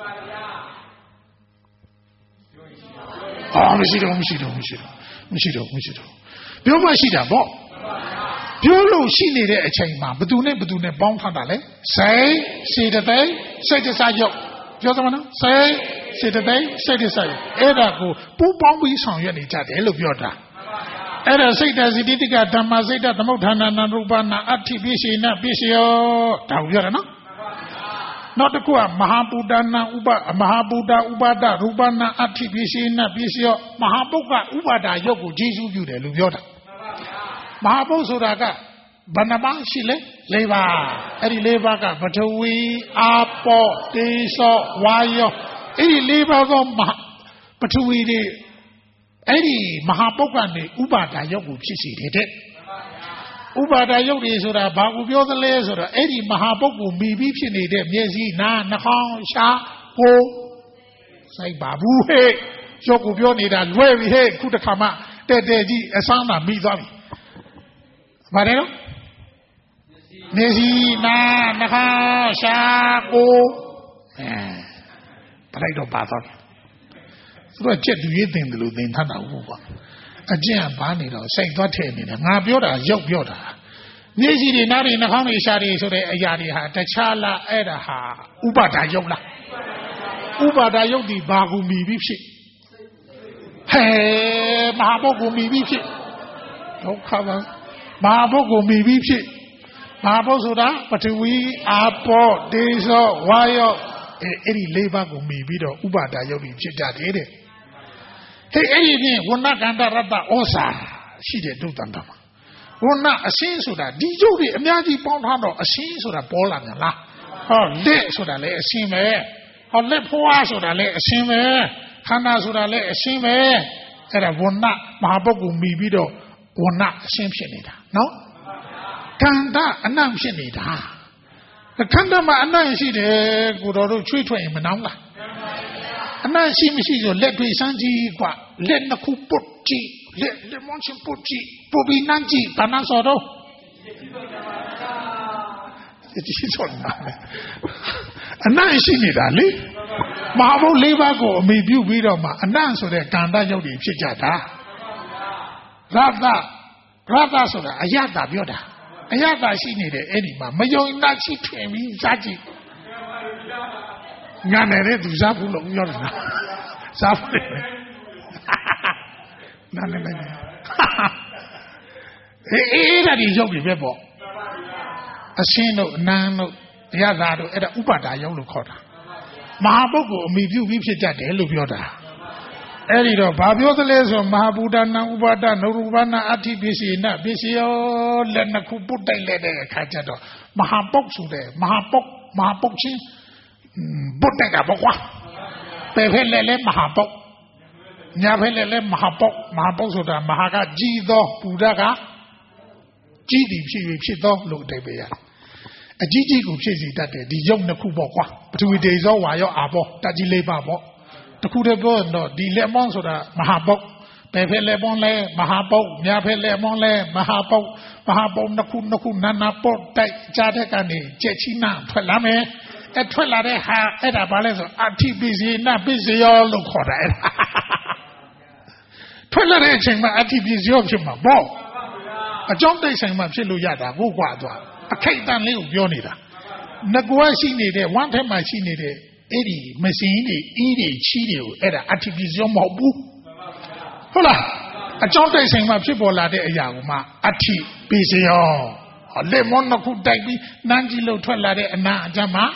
အော်မရှိတော့မရှိတော့မရှိတော့မရှိတော့မရှိတော့ပြောမှရှိတာပေါ့ပြောလို့ရှိနေတဲ့အချိန်မှာဘသူနဲ့ဘသူနဲ့ပေါင်းထားတာလဲစိတ်စေတသိက်စိတ်တစားရုပ်ပြောသမှာနော်စိတ်စေတသိက်စိတ်တစားရုပ်အဲ့ဒါကိုပူပေါင်းပြီးဆောင်ရွက်နေကြတယ်လို့ပြောတာအဲ့ဒါစိတ်တဇိတိတကဓမ္မစိတ်တသမုဋ္ဌာနာနာရူပနာအဋ္ဌိပိစိနပိစယောဒါကိုပြောတာနော်နောက်တစ်ခုကမဟာဗုဒ္ဓနာဥပမဟာဗုဒ္ဓဥပါဒရူပနာအဋ္ဌိပိစိနပိစယောမဟာပုဂ္ဂဥပါဒရုပ်ကိုကျေးဇူးပြုတယ်လို့ပြောတာမဟာပုဂ္ဂဆိုတာကဘယ်နှပါရှိလဲ၄ပါးအဲ့ဒီ၄ပါးကပထဝီအာပေါတေဇောဝါယောအဲ့ဒီ၄ပါးသောပထဝီတွေအဲ့ဒီမဟာပုဂ္ဂနဲ့ဥပါဒရုပ်ကိုဖြစ်စေတယ်တဲ့ဥပါဒရုပ်တွေဆိုတာဘာကိုပြောသလဲဆိုတော့အဲ့ဒီမဟာပုဂ္ဂိုလ်မိပြီးဖြစ်နေတဲ့မျက်စိနားနှာခေါင်းရှားကိုယ်စိုက်ပါဘူးဟဲ့ရုပ်ကိုပြောနေတာလွဲပြီဟဲ့ခုတစ်ခါမှတဲ့တဲ့ကြီးအဆန်းသာမိသွားပြီဘာလဲနော်မျက်စိနားနှာခေါင်းရှားကိုယ်အဲဘယ်တော့ပါသွားသူကကြက်သူရေးတင်တယ်လို့သင်ထားတာဟုတ်ကွာအကျင့်ကဘာနေတော့စိတ်သွားထည့်နေတယ်ငါပြောတာရုပ်ပြောတာမျက်စိတွေနားတွေနှာခေါင်းတွေရှားတွေဆိုတဲ့အရာတွေဟာတခြားလားအဲ့ဒါဟာဥပါဒရုပ်လားဥပါဒရုပ်ဒီဘာကူမီပြီးဖြစ်ဟဲမဟာပုဂ္ဂိုလ်မီပြီးဖြစ်ဒုက္ခပါမဟာပုဂ္ဂိုလ်မီပြီးဖြစ်မဟာပုဂ္ဂိုလ်ဆိုတာပထဝီအာပေါတေဇောဝါယောအဲ့ဒီလေးပါးကိုမီပြီးတော့ဥပါဒရုပ်တွေဖြစ်ကြတယ်တဲ့ဟဲ့အဲ့ဒီဖြင့်ဝဏ္ဏကန္တရတ္တဩဇာရှိတဲ့ဒုတ္တန္တမှာဝဏ္ဏအရှင်းဆိုတာဒီရုပ်တွေအများကြီးပေါင်းထားတော့အရှင်းဆိုတာပေါ်လာမြန်လားဟောလက်ဆိုတာလည်းအရှင်းပဲဟောလက်ဖွားဆိုတာလည်းအရှင်းပဲခန္ဓာဆိုတာလည်းအရှင်းပဲအဲ့ဒါဝဏ္ဏမဟာပုဂ္ဂိုလ်မိပြီးတော့ဝဏ္ဏအရှင်းဖြစ်နေတာနော်ခန္ဓာအနံ့ဖြစ်နေတာခန္ဓာမှာအနံ့ရှိတယ်ကိုတော်တို့ချွေးထွက်ရင်မနောင်းလားအနံ့ရှိမရှိဆိုလက်တွေစမ်းကြည့်ကွာလက်နှစ်ခုပုတ်ကြည့်လက်လက်မချင်းပုတ်ကြည့်ပုတ်ပြီးနှမ်းကြည့်ဘာနာစောတော့ဒီဆိုနာအနံ့ရှိနေတာလေမဟာဘုတ်လေးပါးကိုအမိပြုပြီးတော့မှအနံ့ဆိုတဲ့ကန္တရုပ်တွေဖြစ်ကြတာရတ္တရတ္တဆိုတာအယတ္တပြောတာအယတ္တရှိနေတယ်အဲ့ဒီမှာမယုံနာရှိထွင်ပြီးစားကြည့်ငါနဲ့သူစားဘူးလို့ပြောတာစားဘူးနာနဲ့လည်းအေးအေးဒါဒီရုပ်တွေပဲပေါ့အရှင်းတို့အနံတို့အယတ္တတို့အဲ့ဒါဥပါဒရုပ်လို့ခေါ်တာမဟာပုဂ္ဂိုလ်အမိပြုပြီးဖြစ်တတ်တယ်လို့ပြောတာအဲ့ဒီတော့ဘာပြောသလဲဆိုမဟာဗုဒ္ဓနာဥပါဒနရူပနာအဋ္ဌိပိစိနပိစယောလက်နှစ်ခုပုတ်တိုက်လိုက်တဲ့အခါကျတော့မဟာပုဂ္ဂဆိုတဲ့မဟာပုဂ္မဟာပုဂ္ချင်းပုတ်တိုက်တာပေါ့ကွာပဲဖက်လဲလဲမဟာပုဂ္ညာဖက်လဲလဲမဟာပုဂ္မဟာပုဂ္ဆိုတာမဟာကကြီးသောပူဓာကကြီးသည်ဖြစ်၍ဖြစ်သောလို့အဓိပ္ပာယ်ရအကြီးကြီးကိုဖြစ်စီတတ်တယ်ဒီရုပ်နှစ်ခုပေါ့ကွာပထဝီတေဇောဝါယောအာဘောတကြီးလေးပါပေါ့တခုတည်းပြောတော့ဒီလက်မောင်းဆိုတာမဟာပုဂ္ပဲဖက်လက်မောင်းလဲမဟာပုဂ္ညာဖက်လက်မောင်းလဲမဟာပုဂ္မဟာပုဂ္နှစ်ခုနှစ်ခုနာနာပုတ်တိုက်ကြားတဲ့ကနေကြက်ချီနာထွက်လာမယ်အဲ့ထွက်လာတဲ့ဟာအဲ့ဒါဘာလဲဆိုအဋ္ဌိပိစိနပိစယောလို့ခေါ်တာအဲ့ဒါထွက်လာတဲ့အချိန်မှာအဋ္ဌိပိစယောဖြစ်မှာပေါ့အကြောင်းတိတ်ဆိုင်မှာဖြစ်လို့ရတာကိုကွာသွားအခိတ်တန်လေးကိုပြောနေတာငကွာရှိနေတဲ့ဝမ်းထဲမှာရှိနေတဲ့အဲ့ဒီမစင်းတွေအီးတွေချီးတွေကိုအဲ့ဒါအဋ္ဌိပိစယောမဟုတ်ဘူးဟုတ်လားအကြောင်းတိုက်ဆိုင်မှဖြစ်ပေါ်လာတဲ့အရာကိုမှအဋ္ဌိပိစယောလက်မောနှစ်ခုတိုက်ပြီးနန်းကြီးလို့ထွက်လာတဲ့အနာအကြမ်းမှာ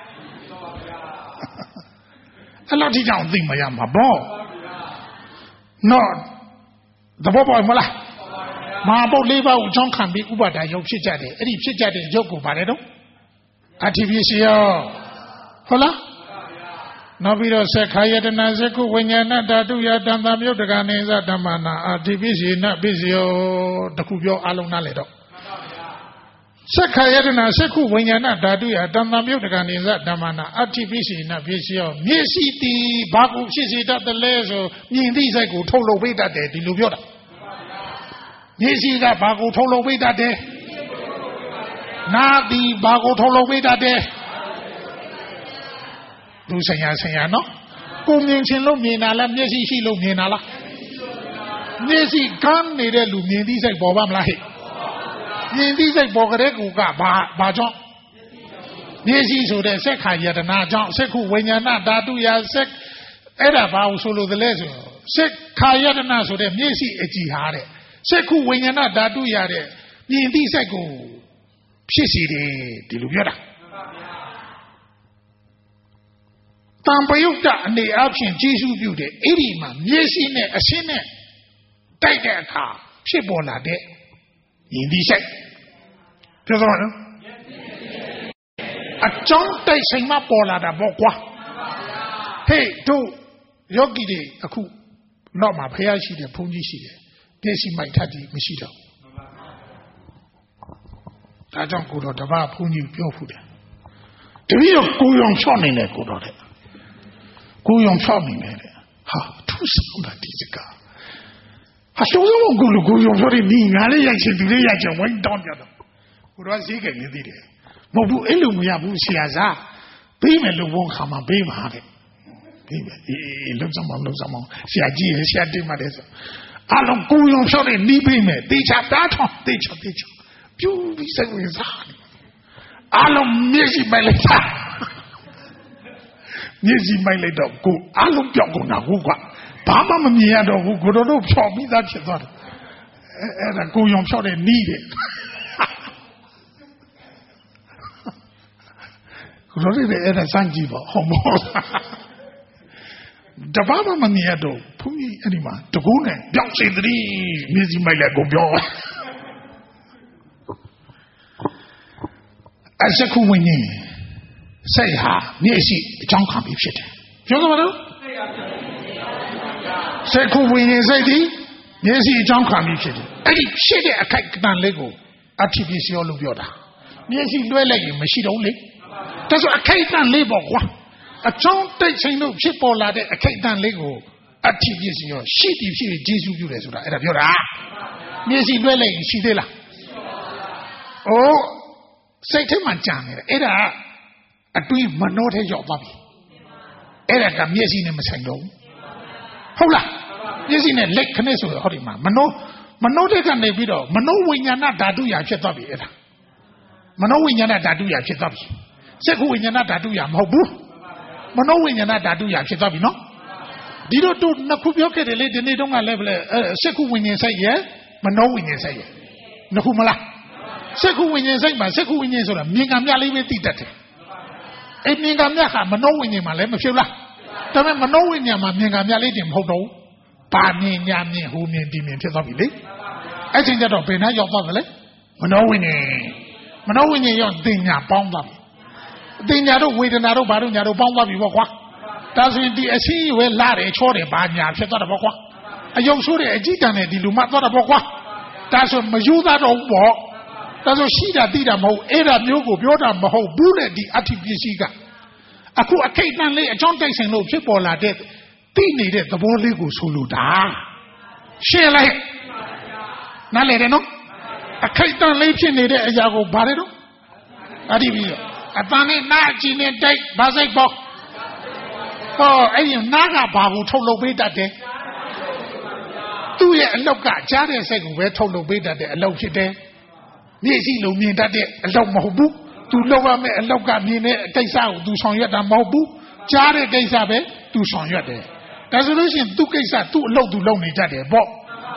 အဲ့လောက်ထိကြောင့်သိမရမှာပေါ့နော်သဘောပေါက်မလားမဟာပုတ်လေးပါးကိုအကြောင်းခံပြီးဥပါဒာယုတ်ဖြစ်ကြတယ်အဲ့ဒီဖြစ်ကြတဲ့ယုတ်ကိုပါတယ်တော့အဋ္ဌိပိစယောဟုတ်လားနောက်ပြီးတော့သက္ခာယတနာသက္ခုဝိညာဏဓာတုယတံသာမြုပ်တကနေသဓမ္မနာအာတိပိစေနပိစယောတခုပြောအလုံးနားလေတော့သက္ခာယတနာသက္ခုဝိညာဏဓာတုယတံသာမြုပ်တကနေသဓမ္မနာအာတိပိစေနပိစယောမျက်စိတည်ဘာကိုဖြစ်စေတတ်တယ်လဲဆိုမြင်သိစိတ်ကိုထုတ်လုပ်ပေးတတ်တယ်ဒီလိုပြောတာမျက်စိကဘာကိုထုတ်လုပ်ပေးတတ်တယ်နားသည်ဘာကိုထုတ်လုပ်ပေးတတ်တယ်လူဆိုင်ရာဆိုင်ရာနော်ကိုမြင်ချင်းလို့မြင်တာလားမျက်စိရှိလို့မြင်တာလားမျက်စိကန်းနေတဲ့လူမြင်သိစိတ်ပေါ်ပါမလားဟဲ့မြင်သိစိတ်ပေါ်ကြတဲ့ကူကဘာဘာကြောင့်မျက်စိဆိုတဲ့စက္ခာယတနာကြောင့်စက္ခုဝိညာဏဓာတုယစက်အဲ့ဒါဘာလို့ဆိုလို့တလဲဆိုစက္ခာယတနာဆိုတဲ့မျက်စိအကြည့်ဟာတဲ့စက္ခုဝိညာဏဓာတုယတဲ့မြင်သိစိတ်ကိုဖြစ်စီတယ်ဒီလိုပြောတာတံပယုတ်တအနေအချင်းကျေးဇူးပြုတယ်အဲ့ဒီမှာမျက်စိနဲ့အရှင်းနဲ့တိုက်တဲ့အခါဖြစ်ပေါ်လာတဲ့ယဉ်ဒီဆိုင်ပြောတော့နော်အကြောင်းတိုက်ဆိုင်မှပေါ်လာတာပေါ့ကွာဟေးတို့ယောဂီတွေအခုတော့မှာဖះရှိတယ်ဘုန်းကြီးရှိတယ်မျက်စိမိုက်ထပ်ကြီးမရှိတော့ဒါကြောင့်ကိုတော်တပတ်ဘုန်းကြီးပြောဖူးတယ်တပည့်တော်ကိုရောင်ချော့နေတယ်ကိုတော်တဲ့ကိုရောင်ဖြောက်နေတယ်ဟာထူးဆောင်တာဒီစကားဟာရှုံးဆုံးကိုလူကိုရောင်ဖြောက်နေညီငါလေးရိုက်ချင်သူလေးရိုက်ချင်ဝိုင်းတောင်းကြတော့ကိုတော့ဈေးကလေးသိတယ်မဟုတ်ဘူးအဲ့လိုမရဘူးဆရာစားပေးမယ်လို့ဝန်ခံမှာပေးမှာတဲ့ပေးမယ်အေးလုံးစမောင်းလုံးစမောင်းဆရာကြီးဆရာတင်ပါတယ်ဆိုအလုံးကိုရောင်ဖြောက်နေနီးပေးမယ်တေချာတားထောင်းတေချာတေချာပြူပြီးစိတ်ဝင်စားအလုံးမျက်စိပဲလိုက်တာမျက်စိမိုက်လိုက်တော့ကိုအလုံးပြောင်းကုန်တာဟုတ်ကွာဘာမှမမြင်ရတော့ဘူးကိုတော်တို့ဖြောက်ပြီးသားဖြစ်သွားတယ်အဲအဲ့ဒါကိုရောင်ဖြောက်တဲ့နီးတယ်ကိုတော်တို့လည်းအဲ့ဒါစမ်းကြည့်ပါဟောမောတဘာမှမမြင်ရတော့ဘုန်းကြီးအဲ့ဒီမှာတကူးနဲ့ပြောင်းစေတည်းမျက်စိမိုက်လိုက်ကိုပြောင်းအစခုဝင်းကြီးစိတ်ဟာမျက်စိအကြောင်းခံပြီးဖြစ်တယ်ပြောကြပါတော့စိတ်ခုဝိညာဉ်စိတ်ဒီမျက်စိအကြောင်းခံပြီးဖြစ်တယ်အဲ့ဒီဖြစ်တဲ့အခိုက်ကတန်လေးကိုအဋ္ဌိပိစယောလို့ပြောတာမျက်စိလွှဲလိုက်ရင်မရှိတော့လေဒါဆိုအခိုက်တန်လေးပေါ့ကွာအကြောင်းတိတ်ချိန်လို့ဖြစ်ပေါ်လာတဲ့အခိုက်တန်လေးကိုအဋ္ဌိပိစယောရှိပြီးဖြစ်ပြီးဂျေစုပြုတယ်ဆိုတာအဲ့ဒါပြောတာမျက်စိလွှဲလိုက်ရင်ရှိသေးလားအိုးစိတ်ထဲမှာကြံနေတယ်အဲ့ဒါအတွင်းမနှောထဲရောက်သွားပြီအဲ့ဒါကမျက်စိနဲ့မဆိုင်တော့ဘူးဟုတ်လားမျက်စိနဲ့လက်ခနဲ့ဆိုတော့ဟောဒီမှာမနှောမနှောတဲ့ကနေပြီးတော့မနှောဝိညာဏဓာတုရာဖြစ်သွားပြီအဲ့ဒါမနှောဝိညာဏဓာတုရာဖြစ်သွားပြီစက္ခုဝိညာဏဓာတုရာမဟုတ်ဘူးမနှောဝိညာဏဓာတုရာဖြစ်သွားပြီနော်ဒီတော့တို့နှစ်ခုပြောခဲ့တယ်လေဒီနေ့တုန်းကလည်းပဲစက္ခုဝိညာဉ်စိတ်ရဲ့မနှောဝိညာဉ်စိတ်ရဲ့နှစ်ခုမလားစက္ခုဝိညာဉ်စိတ်မှာစက္ခုဝိညာဉ်ဆိုတာမြင်ကမြလေးပဲသိတတ်တယ်အဲ့မြင်ကမြဟာမနှောဝိညာဉ်မှာလည်းမဖြစ်လားဒါပေမဲ့မနှောဝိညာဉ်မှာမြင်ကမြလေးတင်မဟုတ်တော့ဘူးပါမြင်ညာမြင်ဟူမြင်ဒီမြင်ဖြစ်သွားပြီလေအဲ့ချိန်ကျတော့ဘယ်နှရောက်သွားကြလဲမနှောဝိညာဉ်မနှောဝိညာဉ်ရောက်တင်ညာပေါင်းသွားပြီတင်ညာတို့ဝေဒနာတို့ဘာတို့ညာတို့ပေါင်းသွားပြီပေါ့ကွာဒါဆိုရင်ဒီအရှိဝဲလာတယ်ချောတယ်ဘာညာဖြစ်သွားတယ်ပေါ့ကွာအယုံဆိုးတယ်အကြည့်တန်တယ်ဒီလူမှသွားတယ်ပေါ့ကွာဒါဆိုမယူသားတော့ဘူးပေါ့ဒါဆိုရှိတာသိတာမဟုတ်အဲ့ဒါမျိုးကိုပြောတာမဟုတ်ဘူးလေဒီအဋ္ဌိပစ္စည်းကအခုအခိတ်တန်လေးအကြောင်းတိုက်ဆိုင်လို့ဖြစ်ပေါ်လာတဲ့သိနေတဲ့သဘောလေးကိုဆိုလိုတာရှင်းလိုက်နားလည်တယ်နော်အခိတ်တန်လေးဖြစ်နေတဲ့အရာကိုဘာလဲတော့အဋ္ဌိပစ္စည်းအတန်နဲ့နားကြည့်နေတိုက်ဘာစိတ်ပေါ့ဟောအဲ့ဒီနားကဘာကိုထုတ်လုပ်ပေးတတ်တယ်သူ့ရဲ့အလောက်ကကြားတဲ့စိတ်ကိုပဲထုတ်လုပ်ပေးတတ်တဲ့အလောက်ဖြစ်တယ်မျက်စိလုံးမြင်တတ်တဲ့အလောက်မဟုတ်ဘူးသူလောက်ရမယ့်အလောက်ကမြင်တဲ့ကိစ္စကိုသူဆောင်ရွက်တာမဟုတ်ဘူးကြားတဲ့ကိစ္စပဲသူဆောင်ရွက်တယ်ဒါဆိုလို့ရှိရင်သူ့ကိစ္စသူ့အလောက်သူလုပ်နေတတ်တယ်ပေါ့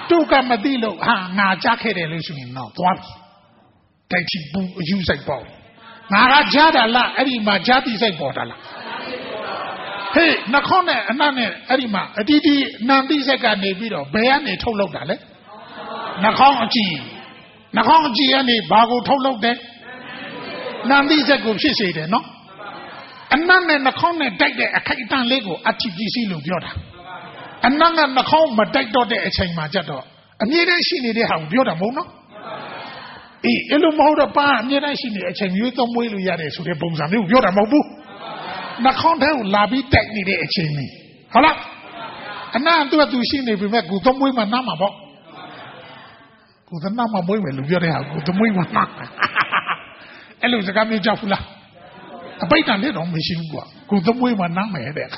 都干么地路哈，俺家开的路属于闹多比，该去不有在包，俺家家的啦，哎你妈家的在包的啦。嘿，那可能那呢，哎你妈，弟弟南地在干那边了，别人你透露的嘞，那康记，那康记啊你把我透露的，南地在过些谁的喏？อันนั้นเนี่ยนักข้องเนี่ยได้แต่ใครตั้งเล็กกว่าอธิพิสีลูกยอดอ่ะอันนั้นเนี่ยนักข้องมาได้ตัวแต่ใช่มาจัดตัวอันนี้ได้สิ่งนี้ได้หาวยอดอ่ะมั้งเนาะอีเอลูมาหัวป้าอันนี้ได้สิ่งนี้ใช่มีต้องมวยลุยอะไรสุดที่ปุ่มสามนี่ยอดอ่ะมั้งปุ๊นักข้องเท่าลาบิเทคนิคได้ใช่ไหมเอาละอันนั้นตัวตัวสิ่งนี้เป็นแบบกูต้องมวยมันน้ำมาบอกกูต้องน้ำมามวยเหมือนลุยยอดได้หากูต้องมวยมันน้ำเอลูจะการมีเจ้าฟุล่ะไปตามที่เราไม่ชิมกว่ากูต้องมวยมันนั่งแม่เด็ก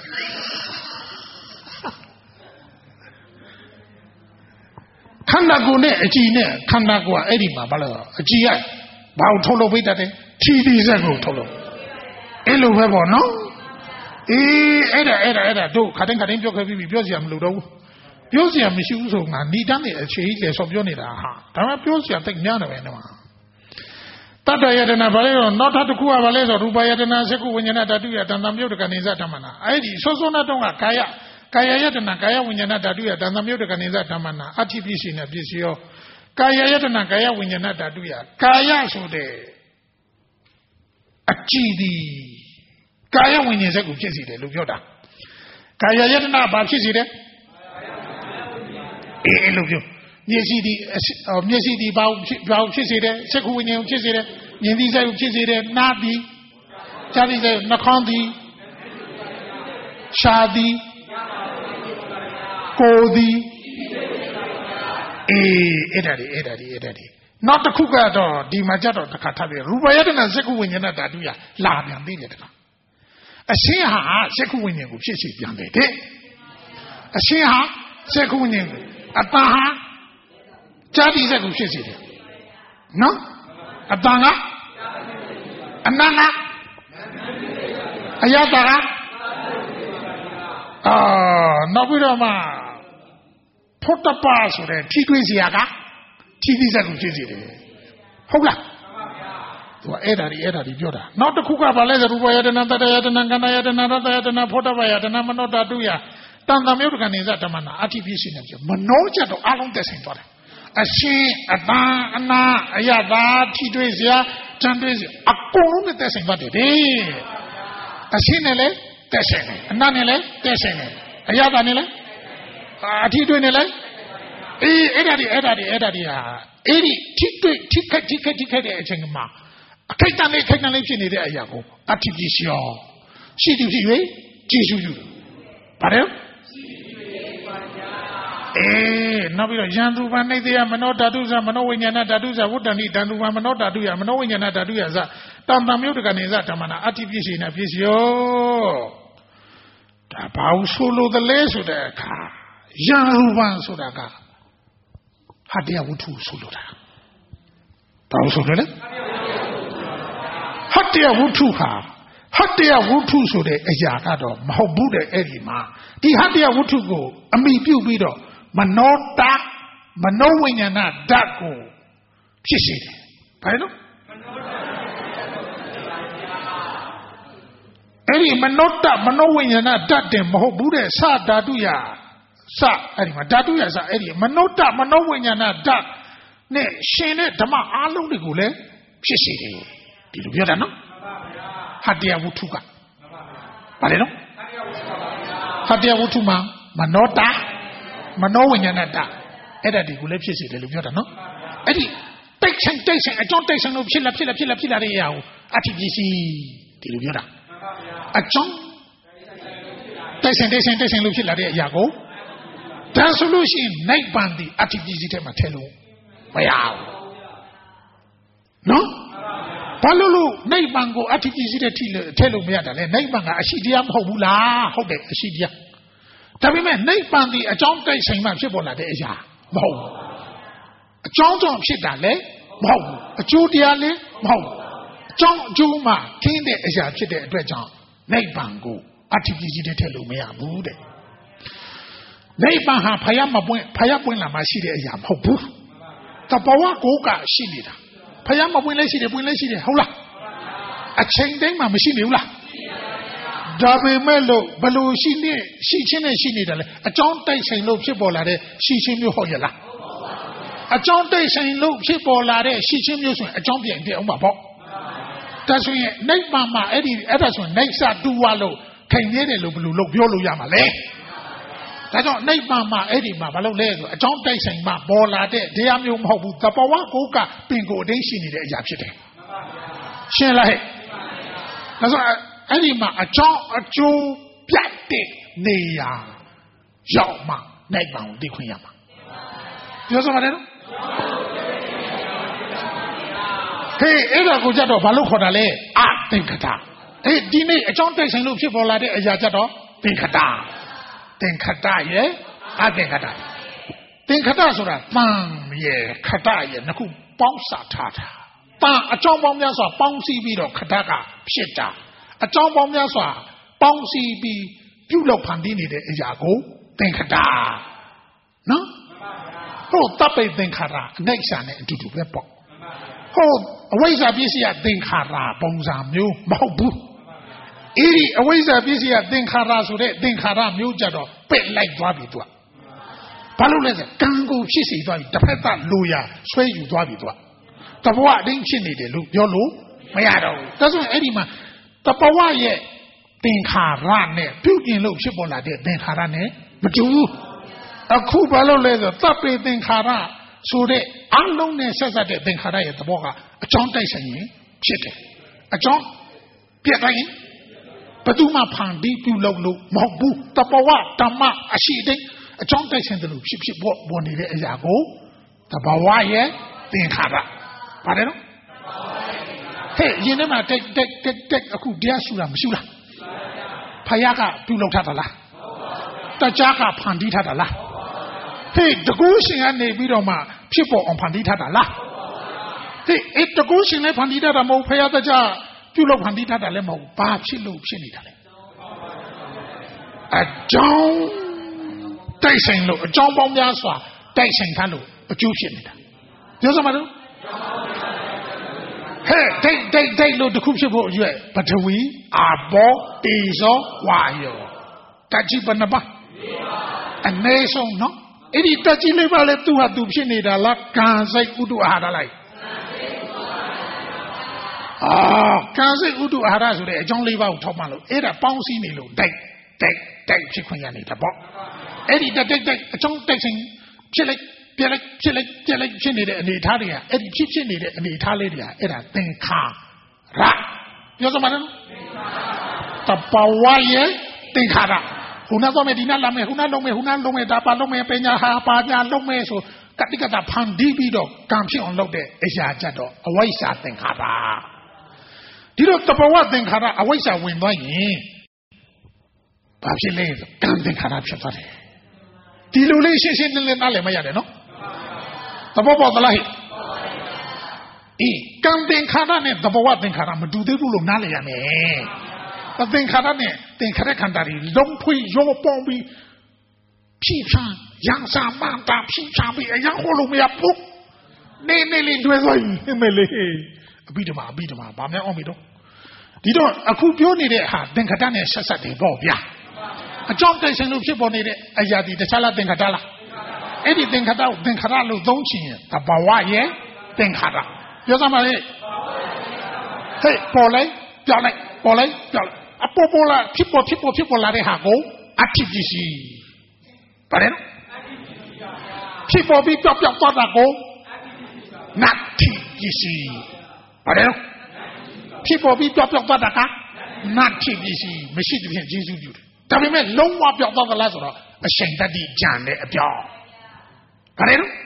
ขันดากูเนี่ยจีเนี่ยขันดากูไอ้ดิมาบ้าเลยจีไอ้บ้าทอลไปแต่เนี่ยทีดีเสกกูทอลเอลูเว็บบ่เนาะเอไอ้เด็กไอ้เด็กไอ้เด็กดูขัดเองขัดเองเปียกแค่พี่เปียกเสียมรู้ดูเปียกเสียมไม่ชิวส่งงานนี่ตั้งเนี่ยเฉยเลยสอบเปียกนี่ละฮะแต่ว่าเปียกเสียมแต่งงานอะไรเนี่ยมาตัดยาเดน่าบาเลโรนอทัดคู่บาเลโรรูปายาเดน่าเสกุวิญญาณดัตุยาตันตามยุทธการนิสัตธรรมนาไอ้ดิโซโซนาตงะกายะกายายาเดน่ากายวิญญาณดัตุยาตันตามยุทธการนิสัตธรรมนาอธิพิสินะพิสิโยกายายาเดน่ากายวิญญาณดัตุยากายะဆိုတဲ့အကြည့်ဒီကာယဝိညာဉ်စက်ကိုဖြစ်စေတယ်လို့ပြောတာကာယယတနာဘာဖြစ်စေတယ်အေးလို့ပြောမျက်စိဒီမျက်စိဒီဘာဘာဖြစ်စေတယ်စက္ခုဝိညာဉ်ဖြစ်စေတယ်မြင်သိစိတ်ဖြစ်စေတယ်နားဒီကြားသိစိတ်နှာခေါင်းဒီရှားဒီကိုယ်ဒီအေးအဲ့ဒါဒီအဲ့ဒါဒီအဲ့ဒါဒီနောက်တစ်ခုကတော့ဒီမှာကြတော့တစ်ခါထပ်ပြီးရူပယတနာစက္ခုဝိညာဏဓာတုရလာပြန်ပြီလေတခါအရှင်းဟာစက္ခုဝိညာဉ်ကိုဖြစ်စေပြန်တယ်တဲ့အရှင်းဟာစက္ခုဝိညာဉ်ကိုအတန်ဟာဇာတိစက်ကိုဖြစ်စေတယ်နော်အတန်ကအနန္တအယတကအာနောက်ပြီးတော့မှဖုတ္တပါဆိုတဲ့ထိတွေ့စရာကထိတိစက်ကိုဖြစ်စေတယ်ဟုတ်လားသူကအဲ့ဒါဒီအဲ့ဒါဒီပြောတာနောက်တစ်ခုကဘာလဲဆိုရူပယတနာတတယတနာကန္တယတနာရတယတနာဖုတ္တပါယတနာမနောဓာတုယတန်တမြုပ်တကနေစဓမ္မနာအထိဖြစ်နေတယ်မနောချက်တော့အလုံးတက်ဆိုင်သွားတယ်အရှင်အတန်အနာအယတာထိတွေ့စရာတန်တွေ့စရာအကုန်လုံးနဲ့တက်ဆိုင်ပါတယ်အရှင်နဲ့လည်းတက်ဆိုင်တယ်အနာနဲ့လည်းတက်ဆိုင်တယ်အယတာနဲ့လည်းအထိတွေ့နဲ့လည်းအေးအဲ့ဒါဒီအဲ့ဒါဒီအဲ့ဒါဒီဟာအဲ့ဒီထိတွေ့ထိခက်ထိခက်ထိခက်တဲ့အချိန်မှာအခိုက်အတန့်လေးခိုက်တန့်လေးဖြစ်နေတဲ့အရာကိုအထိဖြစ်ရှောရှိသူဖြစ်၍ကြည်ရှုယူပါတယ်အေးနောက်ပြီးတော့ယန္တုပန်နေတရားမနောဓာတုဇမနောဝိညာဏဓာတုဇဝတ္တဏိတန္တုပန်မနောဓာတုယမနောဝိညာဏဓာတုယဇတန်တမြုပ်တကနေဇဓမ္မနာအတ္တိပြည့်ရှိနေပြည့်စုံဒါဘာလို့ဆိုလို့တလဲဆိုတဲ့အခါယန္တုပန်ဆိုတာကဟာတရားဝတ္ထုဆိုလို့တာဘာလို့ဆိုလဲဟာတရားဝတ္ထုဟာဟတ္တယဝတ္ထုဆိုတဲ့အရာကတော့မဟုတ်ဘူးတဲ့အဲ့ဒီမှာဒီဟတ္တယဝတ္ထုကိုအမိပြုပြီးတော့မနောတမနောဝိညာဏဓာတ်ကိုဖြစ်စေတယ်ဘာလဲနော်အဲ့ဒီမနောတမနောဝိညာဏဓာတ်တင်မဟုတ်ဘူးတဲ့စဓာတုယစအဲ့ဒီမှာဓာတုယစအဲ့ဒီမနောတမနောဝိညာဏဓာတ်နဲ့ရှင်တဲ့ဓမ္မအားလုံးတွေကိုလည်းဖြစ်စေတယ်ဒီလိုပြောတာနော်ဟတ္တယဝတ္ထုကဘာလဲနော်ဟတ္တယဝတ္ထုမှာမနောတမနောဝိညာဏတအဲ့ဒါဒီကိုလည်းဖြစ်စေတယ်လို့ပြောတာနော်အဲ့ဒီတိုက်ဆိုင်တိုက်ဆိုင်အကြောင်းတိုက်ဆိုင်လို့ဖြစ်လာဖြစ်လာဖြစ်လာဖြစ်လာတဲ့အရာကိုအထိပစ္စည်းဒီလိုပြောတာအကြောင်းတိုက်ဆိုင်တိုက်ဆိုင်တိုက်ဆိုင်လို့ဖြစ်လာတဲ့အရာကိုဒါဆိုလို့ရှိရင်နိဗ္ဗာန်ဒီအထိပစ္စည်းထဲမှာထည့်လို့မရဘူးနော်ဘာလို့လို့နိဗ္ဗာန်ကိုအတ္တိပစ္စည်းတဲ့ထိလို့ထဲလို့မရတာလဲနိဗ္ဗာန်ကအရှိတရားမဟုတ်ဘူးလားဟုတ်တယ်အရှိတရားဒါပေမဲ့နိဗ္ဗာန်ဒီအကြောင်းတိုက်ဆိုင်မှဖြစ်ပေါ်လာတဲ့အရာမဟုတ်ဘူးအကြောင်းကြောင့်ဖြစ်တာလဲမဟုတ်ဘူးအကျိုးတရားလဲမဟုတ်ဘူးအကြောင်းအကျိုးမှခင်းတဲ့အရာဖြစ်တဲ့အတွက်ကြောင့်နိဗ္ဗာန်ကိုအတ္တိပစ္စည်းတဲ့ထဲလို့မရဘူးတဲ့နိဗ္ဗာန်ဟာဖယားမပွင့်ဖယားပွင့်လာမှရှိတဲ့အရာမဟုတ်ဘူးတဘဝကိုကရှိနေတာဖယားမပွင့်လဲရှိတယ်ပွင့်လဲရှိတယ်ဟုတ်လားအချိန်တိုင်းမှာမရှိနေဘူးလားဒါပေမဲ့လို့ဘလို့ရှိနေရှိချင်းနဲ့ရှိနေတယ်လေအကြောင်းတိုက်ဆိုင်လို့ဖြစ်ပေါ်လာတဲ့ရှိချင်းမျိုးဟုတ်ရလားအကြောင်းတိုက်ဆိုင်လို့ဖြစ်ပေါ်လာတဲ့ရှိချင်းမျိုးဆိုရင်အကြောင်းပြန်ပြအောင်ပါပေါ့ဒါဆိုရင်နိဗ္ဗာန်မှာအဲ့ဒီအဲ့ဒါဆိုရင်နိစ္စတူဝလို့ခိုင်နေတယ်လို့ဘလို့လို့ပြောလို့ရမှာလေဒါကြောင့်နိဗ္ဗာန်မှာအဲ့ဒီမှာဘာလို့လဲဆိုအကြောင်းတိုက်ဆိုင်မှာပေါ်လာတဲ့တရားမျိုးမဟုတ်ဘူးတဘဝကိုကပင်ကိုအတိုင်းရှိနေတဲ့အရာဖြစ်တယ်ရှင်းလားဟဲ့ဒါဆိုအဲ့ဒီမှာအကြောင်းအကျိုးပြတ်တဲ့နေရာရောက်မှနိဗ္ဗာန်ကိုသိခွင့်ရမှာပြောစမ်းပါလေနော်ဟေးအဲ့ဒါကိုကြတော့ဘာလို့ခေါ်တာလဲအသင်္ခတဟေးဒီနေ့အကြောင်းတိုက်ဆိုင်လို့ဖြစ်ပေါ်လာတဲ့အရာကြတော့သင်္ခတသင်္ခတရဲ့အသင်္ခတသင်္ခတဆိုတာတန်ရဲ့ခတရဲ့နှစ်ခုပေါင်းစပ်ထားတာတန်အကြောင်းပေါင်းများစွာပေါင်းစည်းပြီးတော့ခတကဖြစ်တာအကြောင်းပေါင်းများစွာပေါင်းစည်းပြီးပြုလုပ်ဖန်တီးနေတဲ့အရာကိုသင်္ခတနော်ဟုတ်တပ်ပိတ်သင်္ခါရအနိစ္စနဲ့အတူတူပဲပေါ့ဟုတ်အဝိဇ္ဇာပစ္စည်းကသင်္ခါရပုံစံမျိုးမဟုတ်ဘူးအဲ့ဒီအဝိဇ္ဇာပစ္စည်းကသင်္ခါရဆိုတဲ့သင်္ခါရမျိုးကြတော့ပက်လိုက်သွားပြီသူကဘာလို့လဲဆိုကံကိုဖြစ်စေသွားပြီတစ်ဖက်သားလိုရာဆွဲယူသွားပြီသူကတဘဝအတင်းဖြစ်နေတယ်လို့ပြောလို့မရတော့ဘူးဒါဆိုရင်အဲ့ဒီမှာတဘဝရဲ့သင်္ခါရနဲ့ပြုပြင်လို့ဖြစ်ပေါ်လာတဲ့သင်္ခါရနဲ့မတူဘူးအခုဘာလို့လဲဆိုတပ်ပေသင်္ခါရဆိုတဲ့အလုံးနဲ့ဆက်ဆက်တဲ့သင်္ခါရရဲ့သဘောကအကြောင်းတိုက်ဆိုင်ရင်ဖြစ်တယ်အကြောင်းပြတ်တိုင်းဘယ်သူမှဖန်တီးပြုလုပ်လို့မဟုတ်ဘူးတဘဝဓမ္မအရှိတိတ်အကြောင်းတိုက်ဆိုင်တယ်လို့ဖြစ်ဖြစ်ပေါ်ပေါ်နေတဲ့အရာကိုတဘဝရဲ့သင်္ခါရပါတယ်နော်ဟဲ့ယင်းထဲမှာတက်တက်တက်တက်အခုတရားရှုတာမရှိဘူးလားဖယားကပြုလုပ်ထားတာလားတကြားကဖန်တီးထားတာလားဟေးတကူရှင်ကနေပြီးတော့မှဖြစ်ပေါ်အောင်ဖန်တီးထားတာလားဟေးအဲ့တကူရှင်လည်းဖန်တီးထားတာမဟုတ်ဖယားတကြားပြုလုပ်ဖန်တီးထားတာလည်းမဟုတ်ဘာဖြစ်လို့ဖြစ်နေတာလဲအကြောင်းတိုက်ဆိုင်လို့အကြောင်းပေါင်းများစွာတိုက်ဆိုင်ထားလို့အကျိုးဖြစ်နေတာပြောစမ်းပါတော့ဟဲ့ဒိတ်ဒိတ်ဒိတ်လို့တခုဖြစ်ဖို့ရွယ်ပထဝီအာဘောတေဇောဝါယောတချိပနပါအနည်းဆုံးနော်အဲ့ဒီတချိလေးပါလေသူဟာသူဖြစ်နေတာလားကံစိတ်ဥဒ္ဓအာဟာရလိုက်အာကံစိတ်ဥဒ္ဓအာဟာရဆိုတဲ့အကြောင်းလေးပါကိုထောက်မှလို့အဲ့ဒါပေါင်းစည်းနေလို့ဒိတ်ဒိတ်ဒိတ်ဖြစ်ခွင့်ရနေတာပေါ့အဲ့ဒီဒိတ်ဒိတ်အကြောင်းဒိတ်ချင်းဖြစ်လိုက်ပြက်လိုက်ဖြစ်လိုက်ပြက်လိုက်ဖြစ်နေတဲ့အနေအထားတွေကအဲ့ဒီဖြစ်ဖြစ်နေတဲ့အနေအထားလေးတွေကအဲ့ဒါသင်္ခါရပြောစမ်းပါနော်တပဝရဲ့သင်္ခါရခုနကတော့ဒီနာလာမယ်ခုနလုံးမယ်ခုနလုံးမယ်ဒါပါလုံးမယ်ပညာဟာပါညာလုံးမယ်ဆိုကတိကတာဖန်တီးပြီးတော့ကံဖြစ်အောင်လုပ်တဲ့အရာကြတော့အဝိဇ္ဇာသင်္ခါရဒီတော့တပဝသင်္ခါရအဝိဇ္ဇာဝင်သွားရင်ဘာဖြစ်လဲကံသင်္ခါရဖြစ်သွားတယ်ဒီလိုလေးရှင်းရှင်းလင်းလင်းနားလည်မရတယ်နော်သဘောပေါက်သလားဟိအေးကံသင်္ခါရနဲ့သဘောဝသင်္ခါရမတူသေးဘူးလို့နားလည်ရမယ်သင်္ခါရနဲ့သင်္ခါရခန္ဓာတွေလုံးဖွေးရောပေါင်းပြီးဖြည့်ချမ်းရံစာမန်တာဖြည့်ချမ်းပြီးအရာဟောလို့မရဘူးနေနေလေးတွဲသွားရင်မလေးအဘိဓမ္မာအဘိဓမ္မာဗာများအောင်ပြီတော့ဒီတော့အခုပြောနေတဲ့ဟာသင်္ခါရနဲ့ဆက်ဆက်တယ်ပေါ့ဗျာအကြောင်းတိုက်ဆိုင်လို့ဖြစ်ပေါ်နေတဲ့အရာဒီတခြားလားသင်္ခါရလားအဲ့ဒီသင်္ခါရကိုသင်္ခါရလို့သုံးချင်ရင်တဘာဝရဲ့သင်္ခါရပြောစမ်းပါလေဟဲ့ပေါ်လိုက်ပြောင်းလိုက်ပေါ်လိုက်ပြောင်းလိုက်အပေါ်ပေါ်လာဖြစ်ပေါ်ဖြစ်ပေါ်ဖြစ်ပေါ်လာတဲ့ဟာကိုအတ္တိပစ္စည်းပါတယ်နော်ဖြစ်ပေါ်ပြီးပြောက်ပြောက်သွားတာကိုနတ္တိပစ္စည်းပါတယ်နော်ဖြစ်ပေါ်ပြီးပြောက်ပြောက်သွားတာကနတ္တိပစ္စည်းမရှိတဲ့ဖြင့်ကျေးဇူးပြုတယ်ဒါပေမဲ့လုံးဝပြောက်သွားသလားဆိုတော့အရှိန်တတိကြံတဲ့အပြောင်းဗါတယ်နော်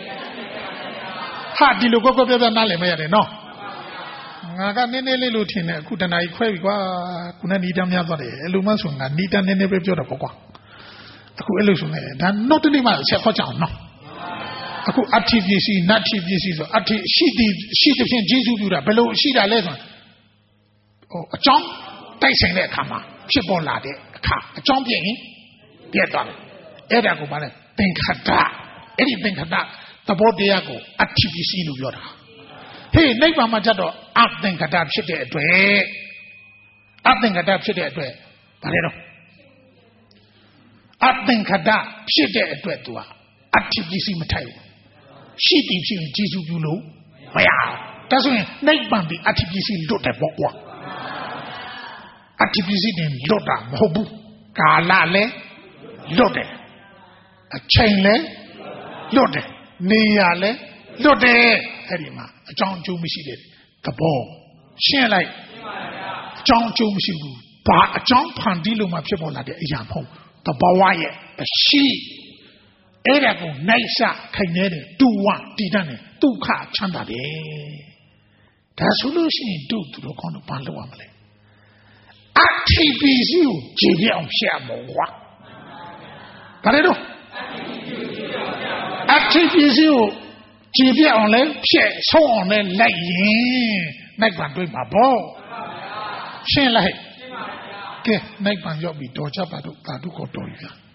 ဟာဒီလိုကွက်ကွက်ပြပြနားလည်မရတယ်နော်ငါကနည်းနည်းလေးလို့ထင်တယ်အခုတနားကြီးခွဲပြီကွာခုနနီးတမ်းများသွားတယ်အဲ့လိုမှဆိုငါနီးတမ်းနည်းနည်းပဲပြောတော့ပေါ့ကွာအခုအဲ့လိုဆိုနေဒါနောက်တနေ့မှဆက်ခေါ်ကြအောင်နော်အခုအတ္တိပစ္စည်းနတ္တိပစ္စည်းဆိုအတ္တိရှိသည်ရှိတဲ့ဖြင့်ကျေးဇူးပြုတာဘယ်လိုရှိတာလဲဆိုဟိုအကြောင်းတိုက်ဆိုင်တဲ့အခါမှာဖြစ်ပေါ်လာတဲ့အခါအကြောင်းပြည့်ရင်ပြည့်သွားတယ်အဲ့ဒါကိုဗါလဲသင်္ခတအဲ့ဒီသင်္ခတသဘောတရားကိုအဋ္ဌိပစ္စည်းလို့ပြောတာဟေးနိဗ္ဗာန်မှာကျတော့အသင်္ခတဖြစ်တဲ့အတွက်အသင်္ခတဖြစ်တဲ့အတွက်ဗါလဲတော့အသင်္ခတဖြစ်တဲ့အတွက် तू အဋ္ဌိပစ္စည်းမထိုက်ဘူးရှိတည်ဖြစ်ရင်ကျေစုပြုလို့မရဘူးဒါဆိုရင်နိဗ္ဗာန်ဒီအဋ္ဌိပစ္စည်းလွတ်တယ်ပေါ့ကွာအဋ္ဌိပစ္စည်းတင်လွတ်တာမဟုတ်ဘူးကာလလည်းလွတ်တယ်အချိန်လည်းလွတ်တယ်နေရာလည်းလွတ်တယ်အဲ့ဒီမှာအကြောင်းအကျိုးမရှိတဲ့သဘောရှင်းလိုက်အကြောင်းအကျိုးမရှိဘူးဘာအကြောင်းဖန်တီးလို့မှဖြစ်ပေါ်လာတဲ့အရာမဟုတ်သဘောဝရဲ့အရှိအဲ့ဒါကိုနိုင်စခိုင်နေတယ်တူဝတည်တတ်တယ်ဒုက္ခချမ်းသာတယ်ဒါဆိုလို့ရှိရင်တို့သူတို့ကောင်းတော့ဘာလုပ်ရမလဲအဋ္ဌိပစ္စည်းကိုကြည်ပြအောင်ရှက်မောကွာဒါလည်းတော့အဋ္ဌိပစ္စည်းကိုကြည်ပြအောင်လဲဖြည့်ဆုံးအောင်လဲလိုက်ရင်နိဗ္ဗာန်တွေ့မှာပေါ့ရှင်းလိုက်ကဲနိဗ္ဗာန်ရောက်ပြီတော်ကြပါတော့သာဓုခေါ်တော်ပြီလား